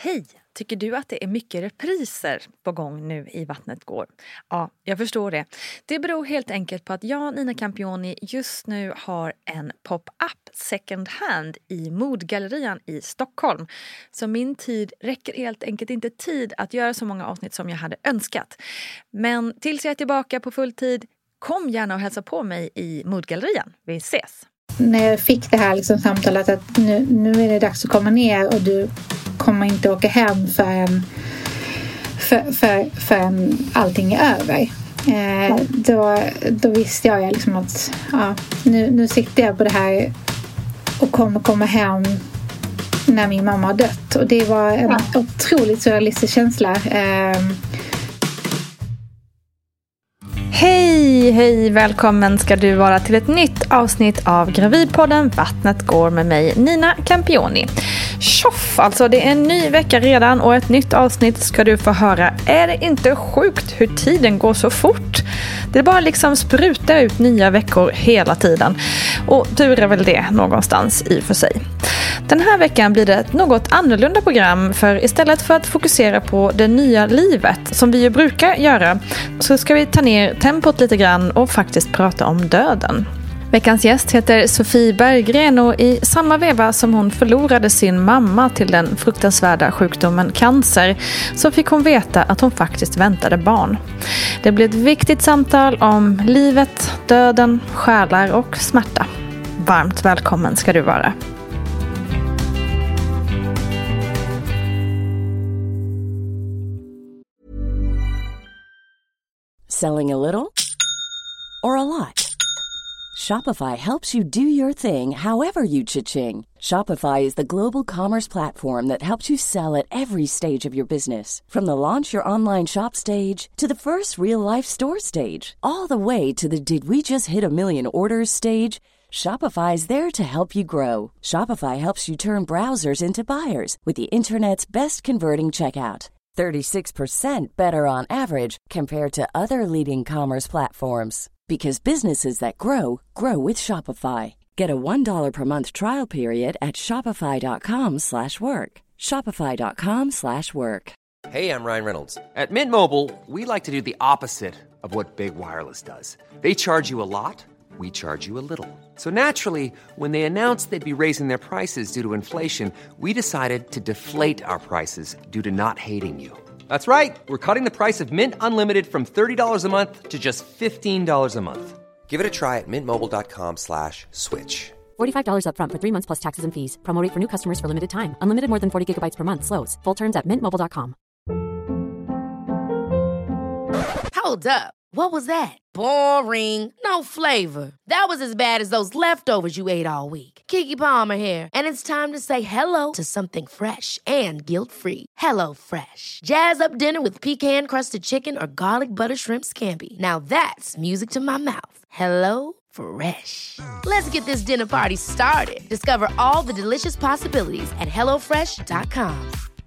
Hej! Tycker du att det är mycket repriser på gång nu i Vattnet går? Ja, jag förstår det. Det beror helt enkelt på att jag, Nina Campioni, just nu har en pop-up second hand i Modgallerian i Stockholm. Så min tid räcker helt enkelt inte tid att göra så många avsnitt som jag hade önskat. Men tills jag är tillbaka på full tid, kom gärna och hälsa på mig i Modgallerian. Vi ses! När jag fick det här samtalet att nu är det dags att komma ner och du kommer inte åka hem förrän allting är över. Då visste jag att nu sitter jag på det här och kommer komma hem när min mamma har dött. Och det var en otroligt surrealistisk känsla. Hej, välkommen ska du vara till ett nytt avsnitt av Gravidpodden Vattnet går med mig, Nina Campioni. Tjoff, alltså det är en ny vecka redan och ett nytt avsnitt ska du få höra. Är det inte sjukt hur tiden går så fort? Det är bara sprutar ut nya veckor hela tiden. Och tur är väl det någonstans i och för sig. Den här veckan blir det ett något annorlunda program, för istället för att fokusera på det nya livet som vi ju brukar göra, så ska vi ta ner tempot lite grann och faktiskt prata om döden. Veckans gäst heter Sofie Berggren och i samma veva som hon förlorade sin mamma till den fruktansvärda sjukdomen cancer så fick hon veta att hon faktiskt väntade barn. Det blir ett viktigt samtal om livet, döden, själar och smärta. Varmt välkommen ska du vara. Selling a little or a lot? Shopify helps you do your thing however you cha-ching. Shopify is the global commerce platform that helps you sell at every stage of your business. From the launch your online shop stage to the first real-life store stage, all the way to the did we just hit a million orders stage. Shopify is there to help you grow. Shopify helps you turn browsers into buyers with the internet's best converting checkout. 36% better on average compared to other leading commerce platforms. Because businesses that grow, grow with Shopify. Get a $1 per month trial period at shopify.com/work. Shopify.com/work. Hey, I'm Ryan Reynolds. At Mint Mobile, we like to do the opposite of what Big Wireless does. They charge you a lot, we charge you a little. So naturally, when they announced they'd be raising their prices due to inflation, we decided to deflate our prices due to not hating you. That's right. We're cutting the price of Mint Unlimited from $30 a month to just $15 a month. Give it a try at mintmobile.com/switch. $45 up front for 3 months plus taxes and fees. Promo rate for new customers for limited time. Unlimited more than 40 gigabytes per month. Slows full terms at mintmobile.com. Hold up. What was that? Boring. No flavor. That was as bad as those leftovers you ate all week. Keke Palmer here. And it's time to say hello to something fresh and guilt-free. Hello Fresh. Jazz up dinner with pecan-crusted chicken or garlic butter shrimp scampi. Now that's music to my mouth. Hello Fresh. Let's get this dinner party started. Discover all the delicious possibilities at hellofresh.com.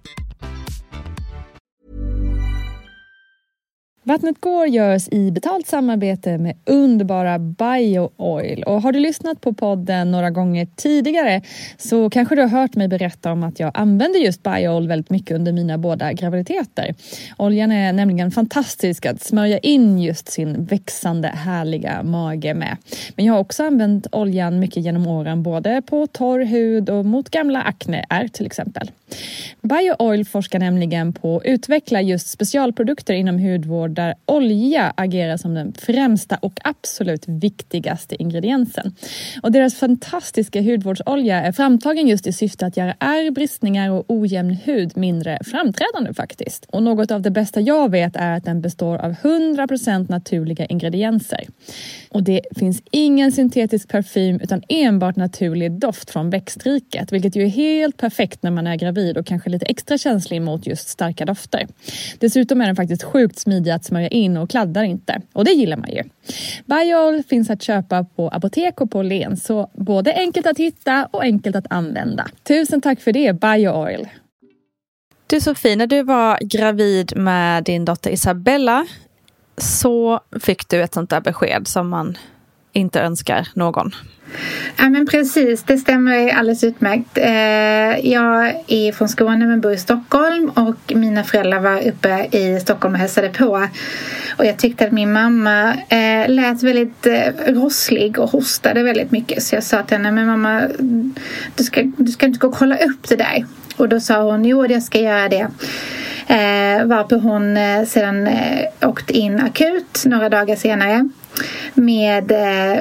Vattnet går görs i betalt samarbete med underbara BioOil. Och har du lyssnat på podden några gånger tidigare så kanske du har hört mig berätta om att jag använder just BioOil väldigt mycket under mina båda graviditeter. Oljan är nämligen fantastisk att smörja in just sin växande härliga mage med. Men jag har också använt oljan mycket genom åren, både på torr hud och mot gamla akneär till exempel. BioOil forskar nämligen på att utveckla just specialprodukter inom hudvård där olja agerar som den främsta och absolut viktigaste ingrediensen. Och deras fantastiska hudvårdsolja är framtagen just i syfte att göra ärr, bristningar och ojämn hud mindre framträdande faktiskt. Och något av det bästa jag vet är att den består av 100% naturliga ingredienser. Och det finns ingen syntetisk parfym utan enbart naturlig doft från växtriket, vilket ju är helt perfekt när man är gravid och kanske lite extra känslig mot just starka dofter. Dessutom är den faktiskt sjukt smidig att smörja in och kladdar inte. Och det gillar man ju. BioOil finns att köpa på apotek och på Len, så både enkelt att hitta och enkelt att använda. Tusen tack för det, BioOil. Du Sofie, när du var gravid med din dotter Isabella så fick du ett sånt där besked som man inte önskar någon. Ja, men precis, det stämmer alldeles utmärkt. Jag är från Skåne men bor i Stockholm, och mina föräldrar var uppe i Stockholm och hälsade på. Och jag tyckte att min mamma lät väldigt rosslig och hostade väldigt mycket. Så jag sa till henne, men mamma, du ska inte gå och kolla upp det där. Och då sa hon, jo, jag ska göra det. Varpå hon sedan åkte in akut några dagar senare med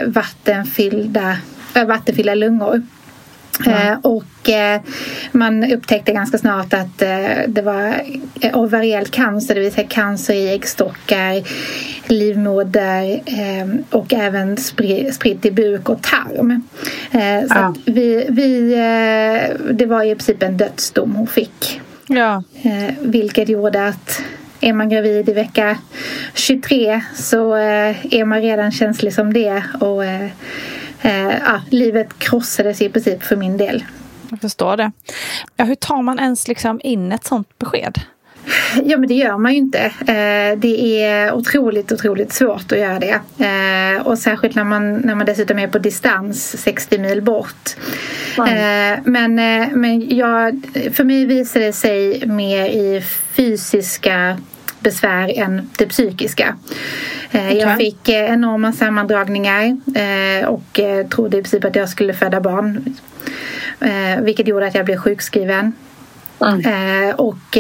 vattenfyllda lungor. Och man upptäckte ganska snart att det var ovariell cancer, det vill säga cancer i äggstockar, livmoder och även spritt i buk och tarm. Så att det var i princip en dödsdom hon fick. Ja. Vilket gjorde att är man gravid i vecka 23 så är man redan känslig som det, och livet krossades i princip för min del. Jag förstår det. Ja, hur tar man ens liksom in ett sånt besked? Ja, men det gör man ju inte. Det är otroligt svårt att göra det. Och särskilt när man dessutom är på distans 60 mil bort. Men för mig visade det sig mer i fysiska besvär än det psykiska. Jag fick enorma sammandragningar och trodde i princip att jag skulle föda barn. Vilket gjorde att jag blev sjukskriven. Och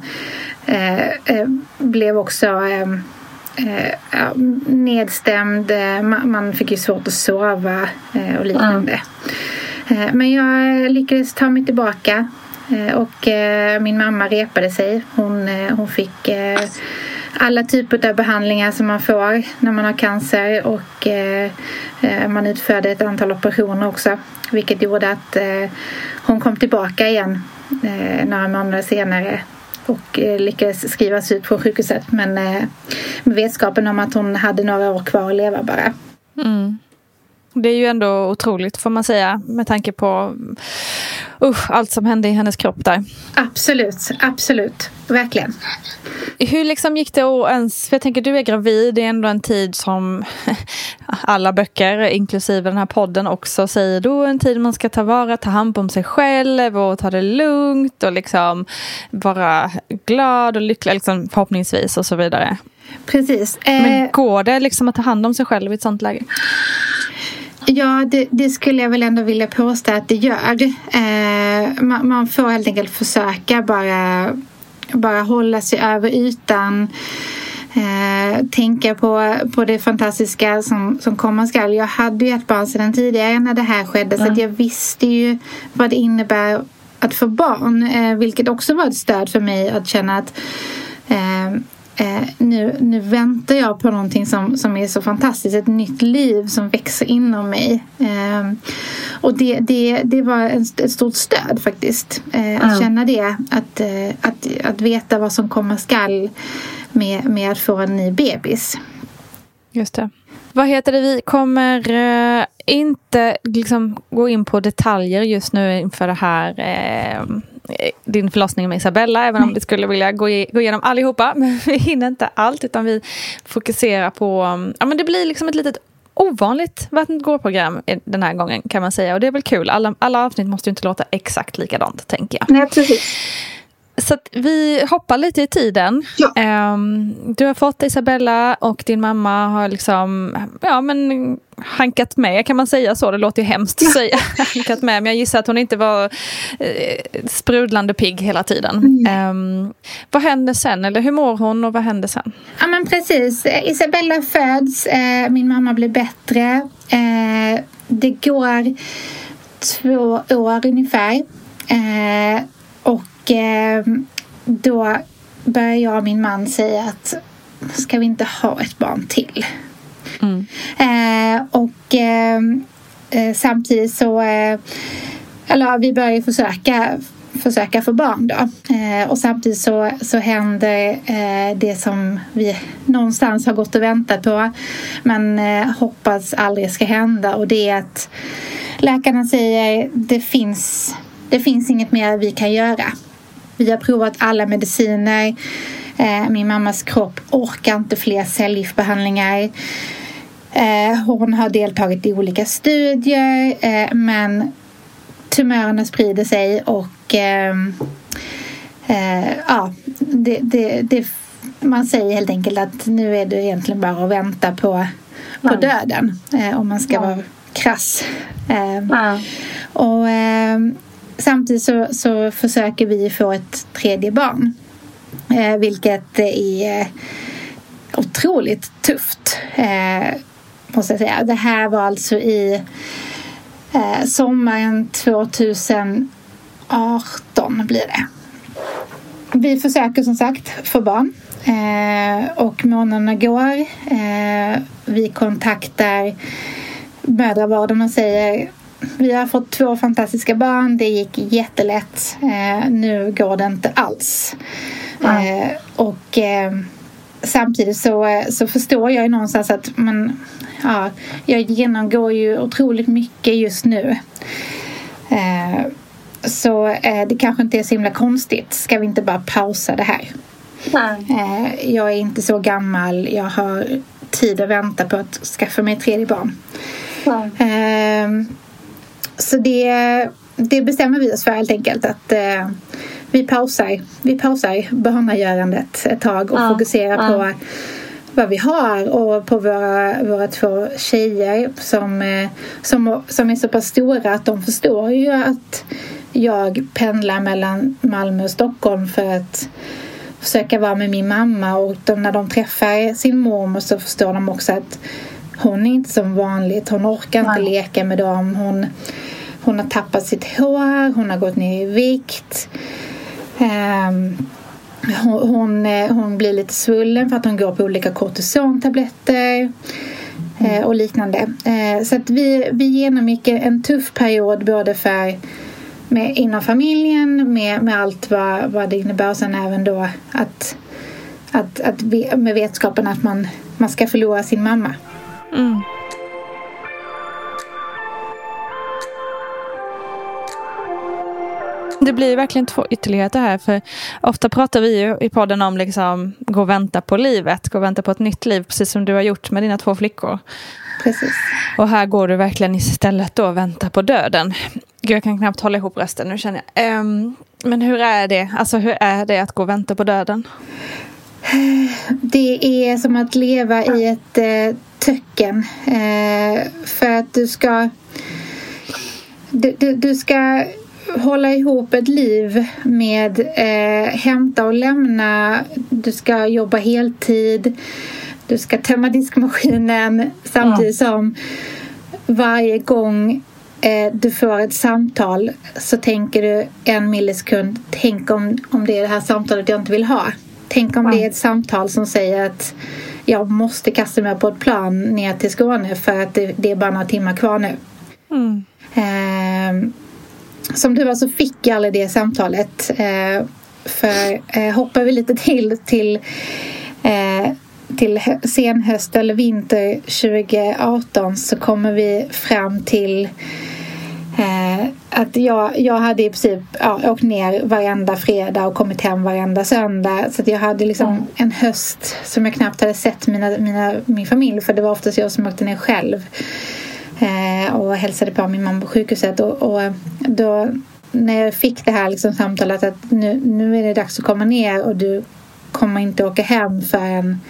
blev också nedstämd. Man fick ju svårt att sova och liknande. Men jag lyckades ta mig tillbaka. Och min mamma repade sig. Hon fick alla typer av behandlingar som man får när man har cancer. Och man utförde ett antal operationer också. Vilket gjorde att hon kom tillbaka igen några månader senare. Och lyckades skrivas ut från sjukhuset. Men med vetskapen om att hon hade några år kvar att leva bara. Det är ju ändå otroligt, får man säga, med tanke på allt som hände i hennes kropp där. Absolut. Verkligen. Hur liksom gick det att ens, för jag tänker du är gravid, det är ändå en tid som alla böcker, inklusive den här podden också, säger då en tid man ska ta hand om sig själv och ta det lugnt och liksom vara glad och lycklig liksom, förhoppningsvis och så vidare. Precis. Men går det liksom att ta hand om sig själv i ett sånt läge? Ja, det skulle jag väl ändå vilja påstå att det gör. Man får helt enkelt försöka bara hålla sig över ytan. Tänka på det fantastiska som komma skall. Jag hade ju ett barn sedan tidigare när det här skedde. Så att jag visste ju vad det innebär att få barn. Vilket också var ett stöd för mig att känna att nu väntar jag på någonting som är så fantastiskt. Ett nytt liv som växer inom mig. Och det var ett stort stöd faktiskt. Att känna det. Att veta vad som komma skall med att få en ny bebis. Just det. Vad heter det? Vi kommer inte liksom gå in på detaljer just nu inför det här din förlossning med Isabella, även om vi skulle vilja gå igenom allihopa, men vi hinner inte allt, utan vi fokuserar på men det blir liksom ett litet ovanligt vattengårdsprogram den här gången, kan man säga, och det är väl kul. Alla avsnitt måste ju inte låta exakt likadant, tänker jag. Nej, precis. Så att vi hoppar lite i tiden. Ja. Du har fått Isabella och din mamma har liksom hankat med, kan man säga så? Det låter ju hemskt att säga hankat med, men jag gissar att hon inte var sprudlande pigg hela tiden. Vad hände sen? Eller hur mår hon och vad hände sen? Ja, men precis. Isabella föds. Min mamma blir bättre. Det går 2 år ungefär. Och då börjar jag och min man säga att ska vi inte ha ett barn till? Samtidigt så vi börjar ju försöka få barn då. Och samtidigt så händer det som vi någonstans har gått och väntat på, men hoppas aldrig ska hända, och det är att läkarna säger det finns inget mer vi kan göra. Vi har provat alla mediciner. Min mammas kropp orkar inte fler cellgiftsbehandlingar. Hon har deltagit i olika studier, men tumörerna sprider sig och man säger helt enkelt att nu är det egentligen bara att vänta på döden, om man ska vara krass. Och samtidigt så försöker vi få ett tredje barn, vilket är otroligt tufft, måste jag säga. Det här var alltså i sommaren 2018 blir det. Vi försöker som sagt få barn, och månaderna går. Vi kontaktar mödravården och säger: vi har fått 2 fantastiska barn, det gick jättelätt, nu går det inte alls. Samtidigt så förstår jag ju någonstans att jag genomgår ju otroligt mycket just nu. Så det kanske inte är så himla konstigt. Ska vi inte bara pausa det här? Jag är inte så gammal. Jag har tid att vänta på att skaffa mig ett tredje barn. Så det bestämmer vi oss för helt enkelt, att vi pausar barnagörandet ett tag och fokuserar på vad vi har och på våra 2 tjejer som är så pass stora att de förstår ju att jag pendlar mellan Malmö och Stockholm för att försöka vara med min mamma, och när de träffar sin mormor så förstår de också att hon är inte som vanligt, hon orkar inte leka med dem, hon har tappat sitt hår, hon har gått ner i vikt, hon blir lite svullen för att hon går på olika kortisontabletter och liknande. Så att vi genomgick en tuff period, både inom familjen med allt vad det innebär, och sen även då att med vetskapen att man ska förlora sin mamma. Det blir verkligen 2 ytterligheter här, för ofta pratar vi ju i podden om liksom gå och vänta på livet, gå och vänta på ett nytt liv, precis som du har gjort med dina 2 flickor. Precis. Och här går du verkligen istället då vänta på döden. Gud, jag kan knappt hålla ihop rösten nu, känner jag. Men hur är det? Alltså, hur är det att gå och vänta på döden? Det är som att leva i ett töcken. För att du ska hålla ihop ett liv med hämta och lämna. Du ska jobba heltid. Du ska tömma diskmaskinen, samtidigt som varje gång du får ett samtal så tänker du en millisekund, tänk om det är det här samtalet jag inte vill ha. Tänk om det är ett samtal som säger att jag måste kasta mig på ett plan ner till Skåne för att det är bara några timmar kvar nu. Som du var så fick jag aldrig det samtalet. För hoppar vi lite till senhöst eller vinter 2018 så kommer vi fram till att jag hade i princip åkt ner varenda fredag och kommit hem varenda söndag. Så att jag hade liksom en höst som jag knappt hade sett min familj, för det var oftast jag som åkte ner själv och hälsade på min mamma på sjukhuset. Och då när jag fick det här liksom samtalet att nu är det dags att komma ner och du kommer inte åka hem förrän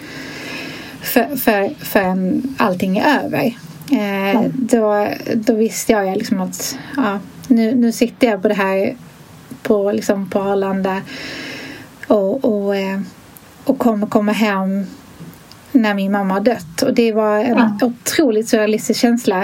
allting är över. Då visste jag liksom att nu sitter jag på det här på Arlanda och kommer komma hem när min mamma har dött. Och det var en otroligt surrealistisk känsla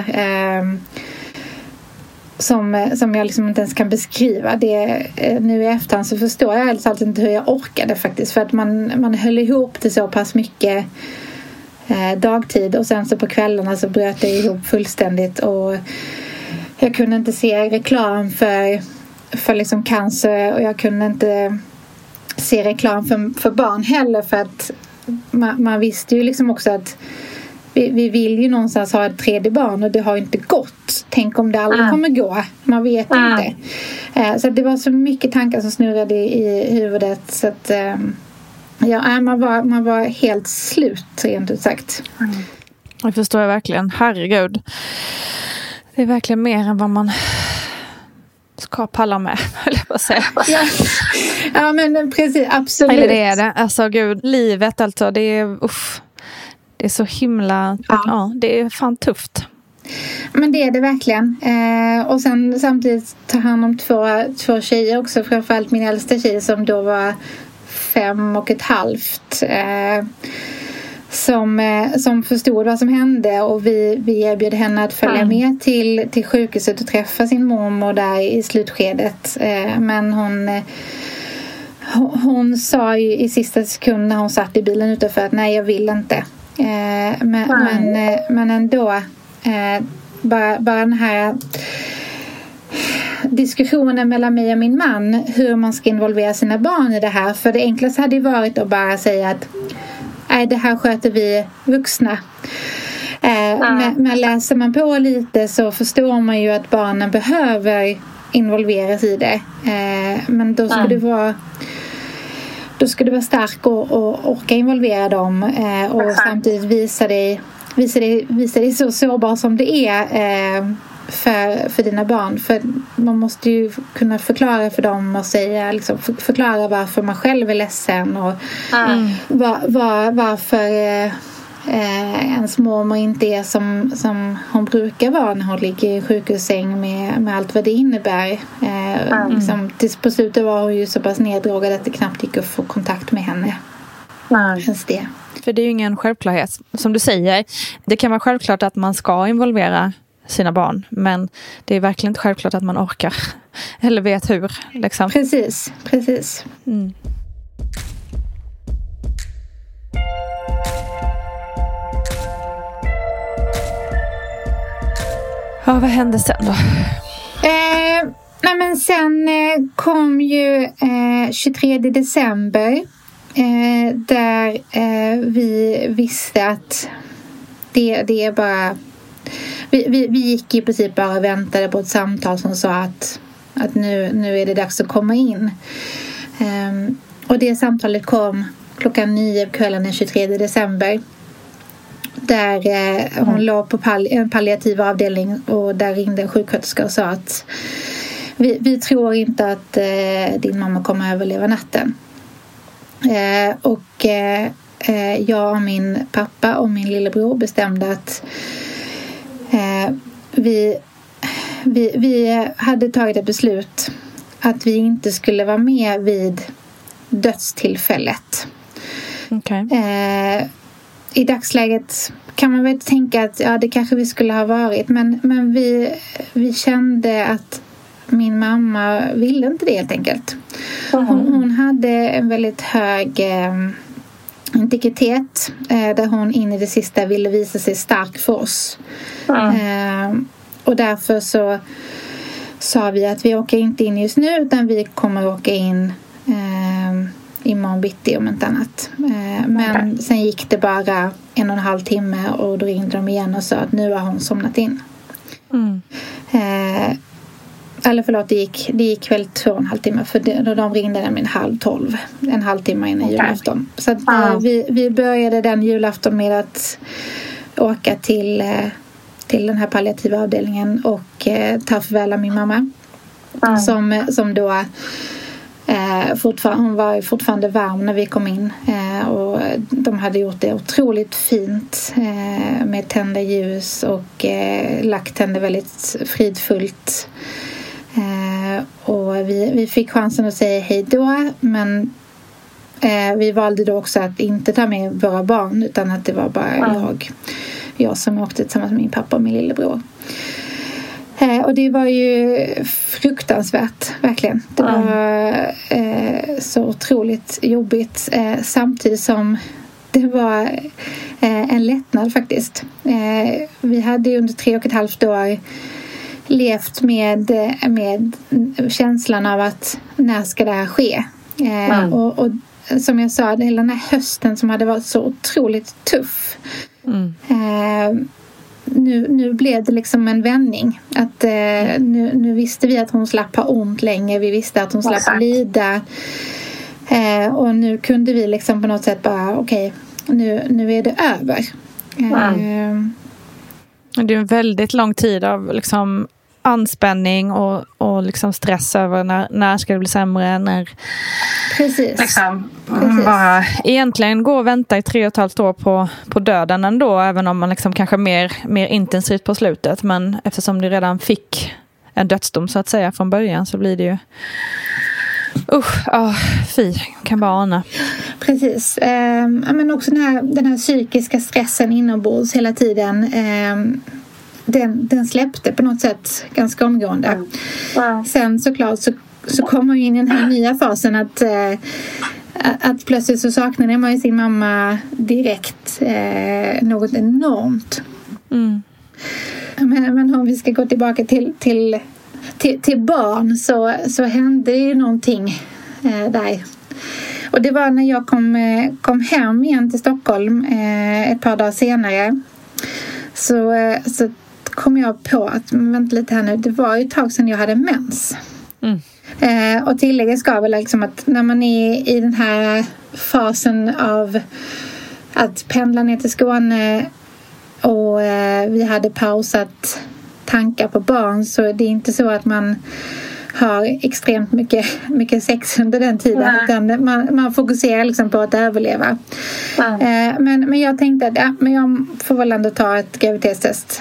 som jag liksom inte ens kan beskriva. Det, nu i efterhand så förstår jag alltså inte hur jag orkade faktiskt, för att man höll ihop det så pass mycket dagtid, och sen så på kvällarna så bröt det ihop fullständigt, och jag kunde inte se reklam för liksom cancer, och jag kunde inte se reklam för barn heller, för att man visste ju liksom också att vi vill ju någonstans ha ett tredje barn, och det har inte gått. Tänk om det aldrig kommer gå. Man vet inte. Så det var så mycket tankar som snurrade i huvudet, så att man var helt slut, rent ut sagt. Det förstår jag verkligen. Herregud. Det är verkligen mer än vad man ska palla med, höll jag på att säga. Ja, men precis, absolut. Eller det är det. Alltså gud, livet alltså, det är så himla... Ja, det är fan tufft. Men det är det verkligen. Och sen samtidigt ta hand om två tjejer också. Framförallt min äldsta tjej som då var 5,5. Som förstod vad som hände, och vi erbjöd henne att följa med till sjukhuset och träffa sin mormor där i slutskedet. Men hon sa ju i sista sekund när hon satt i bilen utanför att nej, jag vill inte. Men ändå bara den här diskussionen mellan mig och min man hur man ska involvera sina barn i det här. För det enklaste hade ju varit att bara säga att nej, det här sköter vi vuxna. Men läser man på lite så förstår man ju att barnen behöver involveras i det. Men då ska du vara stark och orka involvera dem. Och samtidigt visa dig så sårbar som det är för dina barn. För man måste ju kunna förklara för dem och säga, liksom, förklara varför man själv är ledsen och varför ens mormor inte är som hon brukar vara när hon ligger i sjukhussäng med allt vad det innebär. Liksom, på slutet var hon ju så pass neddrogad att det knappt gick att få kontakt med henne. Just det. För det är ju ingen självklarhet. Som du säger, det kan vara självklart att man ska involvera sina barn, men det är verkligen inte självklart att man orkar eller vet hur. Liksom. Precis. Mm. Ja, vad hände sen då? Men sen kom ju 23 december där vi visste att det är bara... Vi gick i princip bara och väntade på ett samtal som sa att nu är det dags att komma in. Och det samtalet kom 9:00 på kvällen den 23 december. Där hon låg på en palliativ avdelning, och där ringde en sjuksköterska och sa att vi tror inte att din mamma kommer att överleva natten. Och jag och min pappa och min lillebror bestämde att vi hade tagit ett beslut att vi inte skulle vara med vid dödstillfället. Okay. I dagsläget kan man väl tänka att det kanske vi skulle ha varit, men vi kände att min mamma ville inte det helt enkelt. Hon hade en väldigt hög integritet där hon in i det sista ville visa sig stark för oss. Och därför så sa vi att vi åker inte in just nu, utan vi kommer åka in imorgon bitti om inte annat. Men sen gick det bara 1,5 timme och då ringde de igen och sa att nu har hon somnat in. Eller förlåt, det gick väl 2,5 timmar, för de ringde nämligen 11:30, en halvtimme innan julafton. Så att, vi började den julafton med att åka till den här palliativa avdelningen och ta farväl av min mamma. Som då hon var fortfarande varm när vi kom in, och de hade gjort det otroligt fint med tända ljus och lagt henne väldigt fridfullt. Och vi fick chansen att säga hej då, men vi valde då också att inte ta med våra barn, utan att det var bara jag som åkte tillsammans med min pappa och min lillebror. Och det var ju fruktansvärt, verkligen. Det var så otroligt jobbigt, samtidigt som det var en lättnad faktiskt. Vi hade ju under 3,5 år levt med känslan av att när ska det här ske? Och som jag sa, hela den här hösten som hade varit så otroligt tuff. Nu blev det liksom en vändning. Att nu visste vi att hon slapp ha ont länge. Vi visste att hon slapp lida. Och nu kunde vi liksom på något sätt bara okej, nu är det över. Det är en väldigt lång tid av liksom anspänning och liksom stress över när ska det bli sämre, när Precis. Liksom, bara egentligen gå och vänta i 3,5 år på döden ändå, även om man liksom kanske mer intensivt på slutet, men eftersom du redan fick en dödsdom så att säga från början, så blir det ju fy, kan bara ana. Precis. Men också den här psykiska stressen inombords hela tiden, den släppte på något sätt ganska omgående. Sen såklart så kommer vi in i den här nya fasen att plötsligt så saknade man ju sin mamma direkt, något enormt. Men om vi ska gå tillbaka till barn, så hände ju någonting där. Och det var när jag kom hem igen till Stockholm ett par dagar senare, så kom jag på att, vänta lite här nu, det var ju ett tag sedan jag hade mens. Och tillägget ska väl liksom att när man är i den här fasen av att pendla ner till Skåne och vi hade pausat tankar på barn, så det är inte så att man har extremt mycket sex under den tiden, utan man fokuserar liksom på att överleva. Men jag tänkte att men jag får väl ändå ta ett graviditetstest.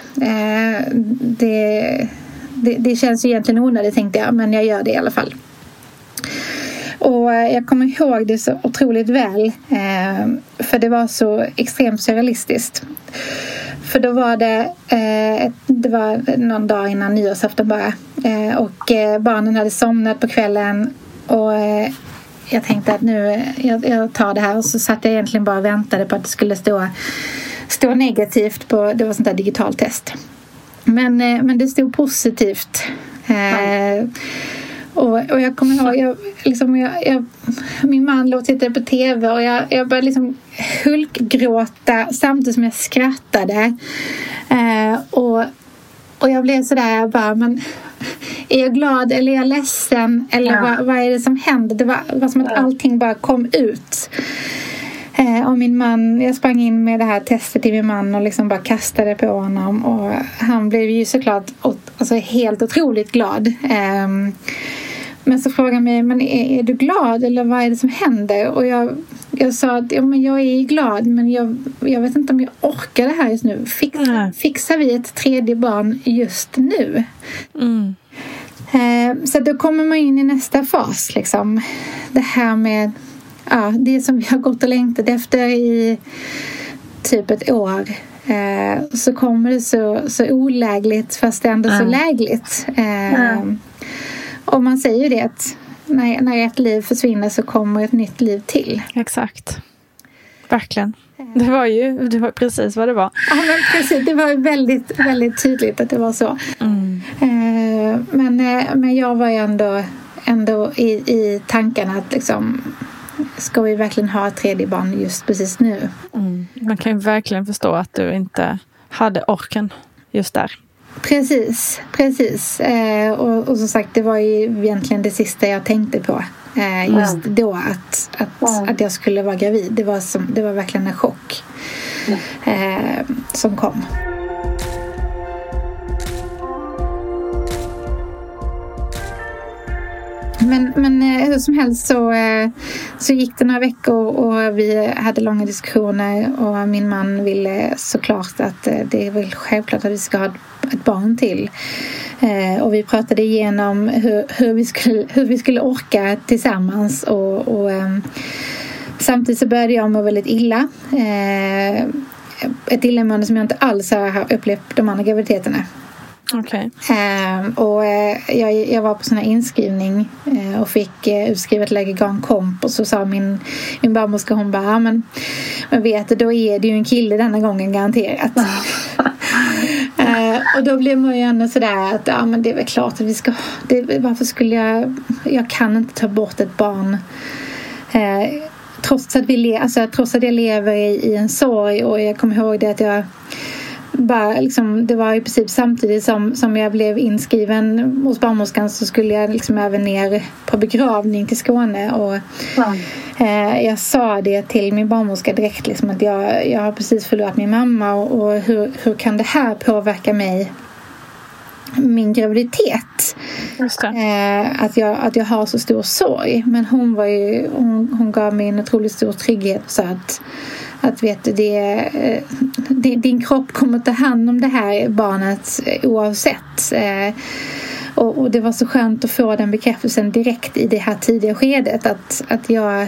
Det känns ju egentligen onödigt, tänkte jag, men jag gör det i alla fall. Och jag kommer ihåg det så otroligt väl, för det var så extremt surrealistiskt. För då var det var någon dag innan nyårsafton bara, och barnen hade somnat på kvällen, och jag tänkte att nu jag tar det här, och så satt jag egentligen bara och väntade på att det skulle stå negativt på, det var sånt där digitalt test. Men det stod positivt. Och jag kommer ihåg, min man låg och tittade på tv, och jag började liksom hulkgråta samtidigt som jag skrattade. Och jag blev sådär, jag bara, men är jag glad eller är jag ledsen? Eller vad är det som hände? Det var som att allting bara kom ut. Och min man, jag sprang in med det här testet till min man och liksom bara kastade på honom, och han blev ju såklart helt otroligt glad. Men så frågade han mig, men är du glad eller vad är det som händer? Och jag sa att men jag är glad, men jag vet inte om jag orkar det här just nu. Fixar vi ett tredje barn just nu? Så då kommer man in i nästa fas liksom. Det här med det som vi har gått och längtat efter i typ ett år, så kommer det så olägligt, fast ändå så lägligt. Och man säger ju det att när ett liv försvinner så kommer ett nytt liv till. Exakt. Verkligen. Det var precis vad det var. Ja, men precis. Det var väldigt, väldigt tydligt att det var så. Men jag var ju ändå i tankarna att liksom, ska vi verkligen ha ett tredje barn just precis nu? Man kan ju verkligen förstå att du inte hade orken just där. Precis. Och som sagt, det var ju egentligen det sista jag tänkte på just då, att jag skulle vara gravid. Det var verkligen en chock som kom. Men hur som helst så gick det några veckor, och vi hade långa diskussioner, och min man ville såklart att det är väl självklart att vi ska ha ett barn till. Och vi pratade igenom hur vi skulle orka tillsammans, och samtidigt så började jag må väldigt illa. Ett illamående som jag inte alls har upplevt de andra graviditeterna. Okay. Och jag var på sån här inskrivning och fick utskrivet Läkegarn Komp, och så sa min barnmorska, hon bara, men vet du, då är det ju en kille denna gången garanterat. Och då blev man ju ändå sådär att men det är väl klart att vi ska, varför skulle jag kan inte ta bort ett barn trots att jag lever i en sorg. Och jag kommer ihåg det att jag bara, liksom, det var i princip samtidigt som jag blev inskriven hos barnmorskan, så skulle jag liksom även ner på begravning till Skåne, och Jag sa det till min barnmorska direkt liksom, att jag har precis förlorat min mamma och hur kan det här påverka mig, min graviditet? Just det. Att jag har så stor sorg. Men hon gav mig en otroligt stor trygghet och sa att vet du, din kropp kommer ta hand om det här barnet oavsett. Och det var så skönt att få den bekräftelsen direkt i det här tidiga skedet, att jag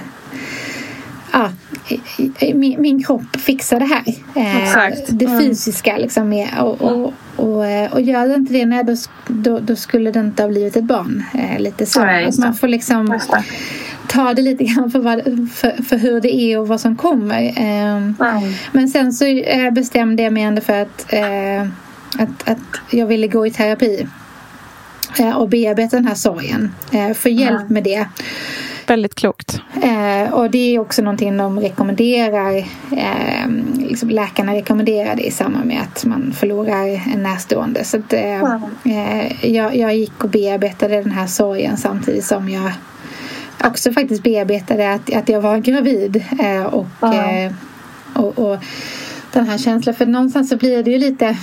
min kropp fixar det här. Det fysiska liksom med, och gör det inte det, då skulle det inte ha blivit ett barn. Lite så. Att man får liksom ta det lite grann för hur det är och vad som kommer. Men sen så bestämde jag mig ändå för att jag ville gå i terapi och bearbeta den här sorgen. Få hjälp med det. Väldigt klokt. Och det är också någonting de rekommenderar, liksom läkarna rekommenderar det i samband med att man förlorar en närstående. Så att, jag gick och bearbetade den här sorgen samtidigt som jag också faktiskt bearbetade att jag var gravid. Och den här känslan, för någonstans så blir det ju lite,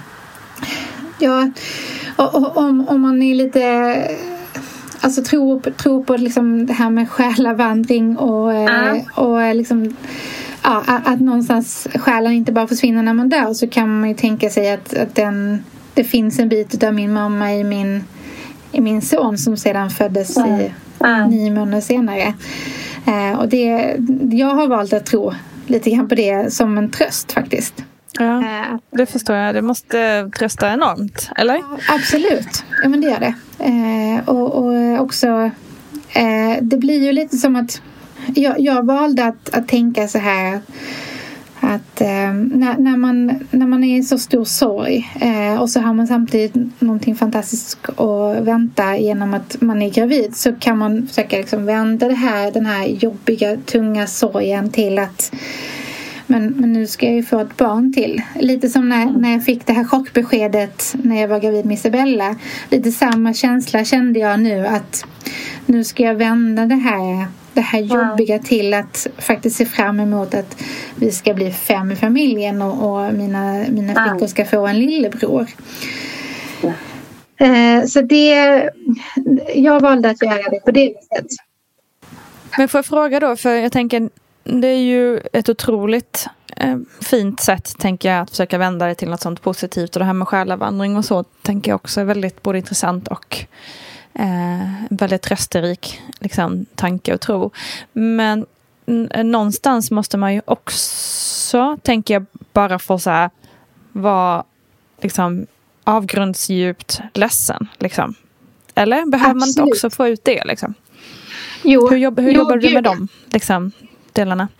om man är lite, alltså tro på liksom det här med själavandring och liksom, att någonstans själen inte bara försvinner när man dör, så kan man ju tänka sig att det finns en bit av min mamma i min son som sedan föddes i 9 månader senare. Och jag har valt att tro lite grann på det som en tröst faktiskt. Ja, det förstår jag. Det måste trösta enormt, eller? Ja, absolut. Ja, men det gör det. Och också det blir ju lite som att jag valde att tänka så här, att när man är i så stor sorg och så har man samtidigt någonting fantastiskt att vänta genom att man är gravid, så kan man försöka liksom vända den här jobbiga, tunga sorgen till att men nu ska jag ju få ett barn till. Lite som när jag fick det här chockbeskedet när jag var gravid med Isabella. Lite samma känsla kände jag nu, att nu ska jag vända det här jobbiga till att faktiskt se fram emot att vi ska bli 5 i familjen och mina flickor ska få en lillebror. Så jag valde att göra det på det sättet. Men får jag fråga då, för jag tänker, det är ju ett otroligt fint sätt, tänker jag, att försöka vända det till något sånt positivt. Och det här med själavandring och så tänker jag också är väldigt både intressant och väldigt trösterik liksom, tanke och tro. Men någonstans måste man ju också, tänker jag, bara få så här, vara liksom avgrundsdjupt ledsen liksom. Eller behöver man inte också få ut det liksom? Jo, hur jobbar du med dem liksom, delarna?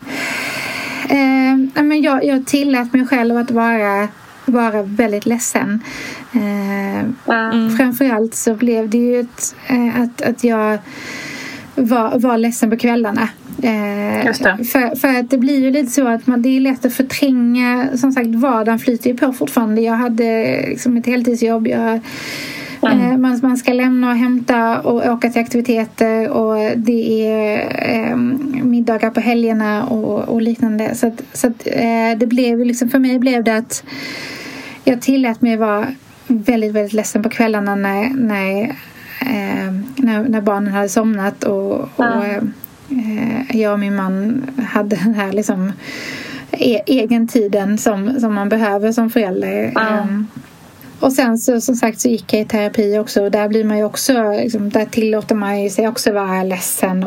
Men jag tillät mig själv att vara väldigt ledsen. Framförallt så blev det ju att jag var ledsen på kvällarna. Just det. För att det blir ju lite så att det är lätt att förtränga. Som sagt, vardagen flyter ju på fortfarande. Jag hade liksom ett heltidsjobb. Man ska lämna och hämta och åka till aktiviteter, och det är middagar på helgerna och liknande. Så att det blev liksom, för mig blev det att jag tillät mig vara väldigt, väldigt ledsen på kvällarna när barnen hade somnat och jag och min man hade den här liksom egen tiden som man behöver som förälder. Och sen så, som sagt, så gick jag i terapi också, och där blir man ju också liksom, där tillåter man ju sig också vara ledsen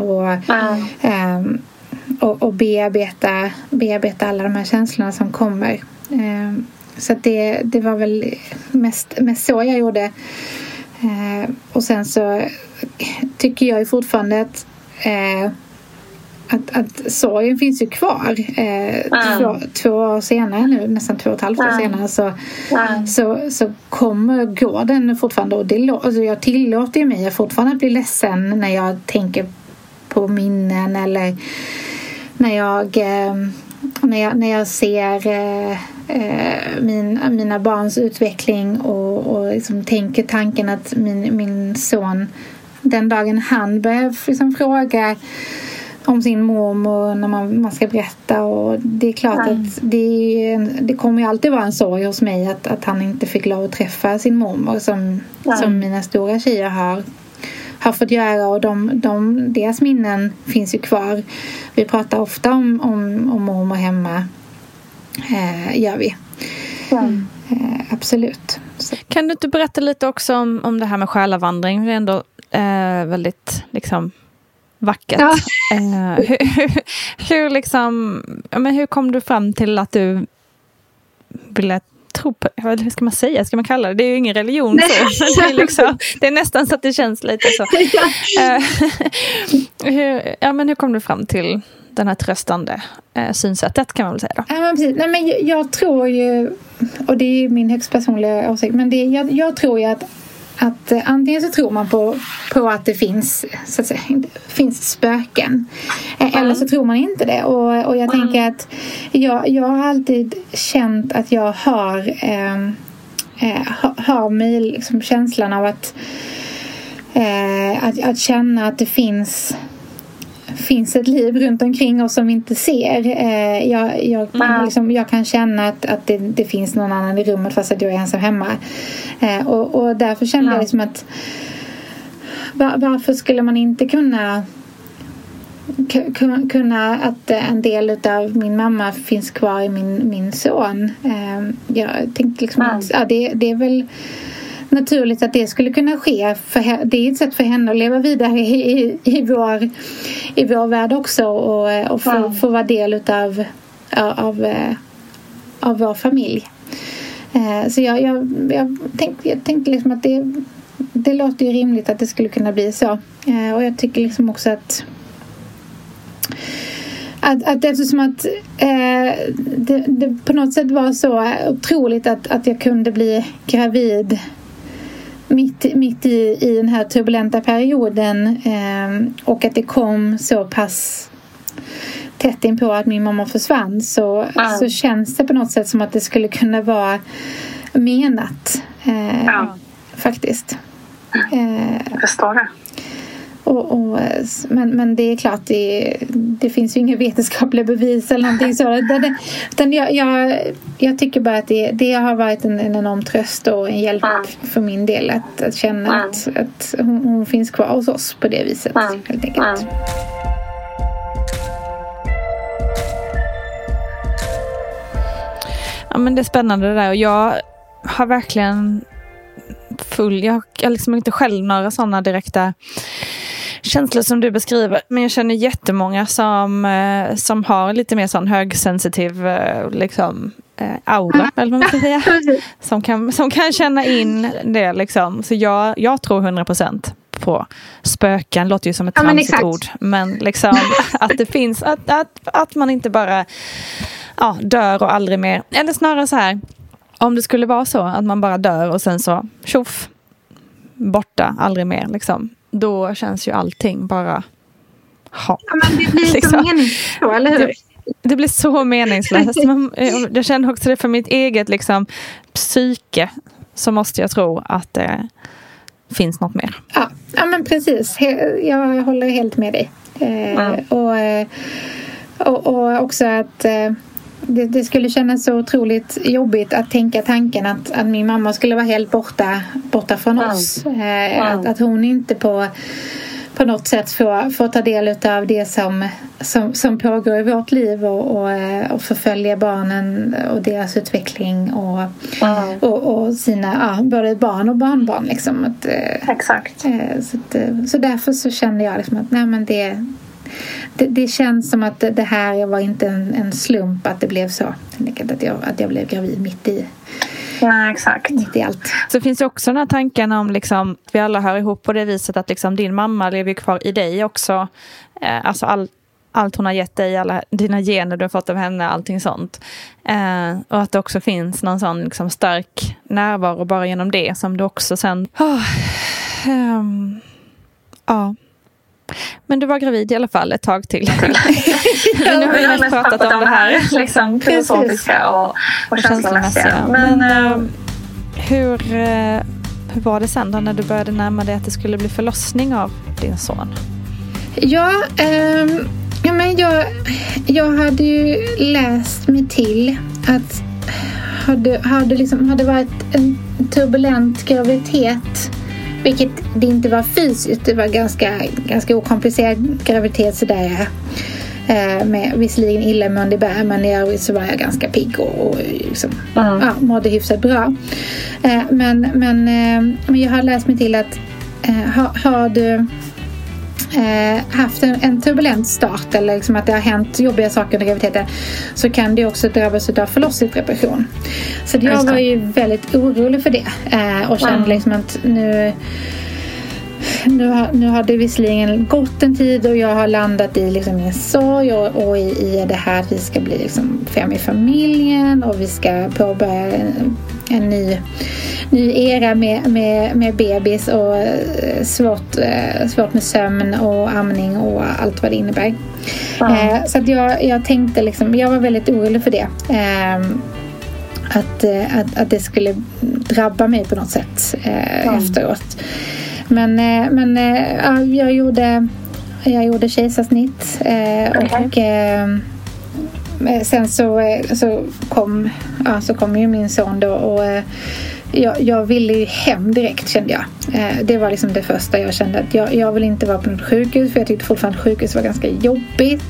och bearbeta alla de här känslorna som kommer. Så att det var väl mest så jag gjorde. Och sen så tycker jag ju fortfarande att sorgen finns ju kvar 2 år senare nu, nästan 2,5 år senare, så går den fortfarande, och alltså jag tillåter mig fortfarande att bli ledsen när jag tänker på minnen, eller när jag ser mina barns utveckling och liksom tänker tanken att min son, den dagen han börjar liksom fråga om sin mormor när man ska berätta, och det är klart att det kommer ju alltid vara en sorg hos mig att han inte fick lov att träffa sin mormor som mina stora tjejer har fått göra, och deras minnen finns ju kvar. Vi pratar ofta om mormor hemma, gör vi. Absolut. Så. Kan du inte berätta lite också om det här med själavandring? Det är ändå väldigt liksom vackert. Ja. Hur kom du fram till att du ville tro på, hur ska man säga? Ska man kalla det? Det är ju ingen religion så. Det är nästan så att det känns lite så. Hur kom du fram till den här tröstande synsättet, kan man väl säga då? Ja, men precis. Nej, men jag tror ju, och det är ju min högst personliga åsikt, men jag tror ju att antingen så tror man på att det finns, så att säga, finns spöken, eller så tror man inte det, och jag tänker att jag har alltid känt att jag har mig liksom känslan av att känna att det finns ett liv runt omkring oss som vi inte ser. Jag kan känna att det finns någon annan i rummet fast att jag är ensam hemma. Och därför kände jag liksom att varför skulle man inte kunna att en del av min mamma finns kvar i min son. Jag tänkte liksom att det är väl naturligt att det skulle kunna ske, för det är ett sätt för henne att leva vidare i vår värld också, och få vara del av vår familj. Så jag tänkte liksom att det låter ju rimligt att det skulle kunna bli så, och jag tycker liksom också att eftersom att det på något sätt var så otroligt att jag kunde bli gravid mitt i den här turbulenta perioden, och att det kom så pass tätt in på att min mamma försvann, så känns det på något sätt som att det skulle kunna vara menat, faktiskt. Jag förstår det. Men det är klart, det finns ju inga vetenskapliga bevis eller någonting sådant. Utan jag tycker bara att det har varit en enorm tröst och en hjälp för min del att känna att hon finns kvar hos oss på det viset, helt enkelt. Ja, men det är spännande det där, och jag har verkligen jag liksom inte själv några sådana direkta känslor som du beskriver, men jag känner jättemånga som har lite mer sån högsensitiv liksom aura, eller vad man ska säga, som kan känna in det liksom. Så jag tror 100% på spöken. Låter ju som ett tramsigt ord, men liksom att det finns, att man inte bara dör och aldrig mer, eller snarare så här, om det skulle vara så att man bara dör och sen så tjoff, borta, aldrig mer liksom, då känns ju allting bara men det blir liksom så meningslöst, eller hur? Det blir så meningslöst. Jag känner också det för mitt eget liksom psyke, så måste jag tro att det finns något mer. Ja, men precis. Jag håller helt med dig. Och också att det skulle kännas så otroligt jobbigt att tänka tanken att min mamma skulle vara helt borta från oss. Att hon inte på något sätt får ta del av det som pågår i vårt liv, och förfölja barnen och deras utveckling och sina både barn och barnbarn liksom. Exakt. Så därför så kände jag liksom att nej, men det känns som att det här var inte en slump att det blev så. Att jag blev gravid mitt i. Ja, exakt. Mitt i allt. Så finns det också den här tanken om liksom, vi alla hör ihop på det viset att liksom, din mamma lever kvar i dig också. Alltså allt hon har gett dig, alla dina gener du har fått av henne, allting sånt. Och att det också finns någon sån liksom, stark närvaro bara genom det, som du också sen... Men du var gravid i alla fall ett tag till. Nu har vi mest pratat om det här liksom filosofiska och känslomässiga. Men hur var det sen då när du började närma dig att det skulle bli förlossning av din son? Ja, Ja, men jag hade ju läst mig till att hade varit en turbulent graviditet, vilket det inte var fysiskt, det var ganska okomplicerad graviditet sådär, med visserligen illamående bär, men i övrigt så var jag ganska pigg och liksom, mådde hyfsat bra. Men jag har läst mig till att har du haft en turbulent start eller liksom att det har hänt jobbiga saker under graviditeten, så kan det också drabbas av förlossningsdepression. Så jag var ju väldigt orolig för det och kände liksom att nu har det visserligen gått en tid och jag har landat i liksom min sorg och i det här att vi ska bli liksom 5 i familjen och vi ska påbörja en ny era med bebis och svårt med sömn och amning och allt vad det innebär. Så att jag tänkte liksom, jag var väldigt orolig för det. Att det skulle drabba mig på något sätt efteråt. Men jag gjorde kejsarsnitt och sen så kom ju min son då och jag ville ju hem direkt, kände jag. Det var liksom det första jag kände, att jag vill inte vara på något sjukhus, för jag tyckte fortfarande att sjukhus var ganska jobbigt.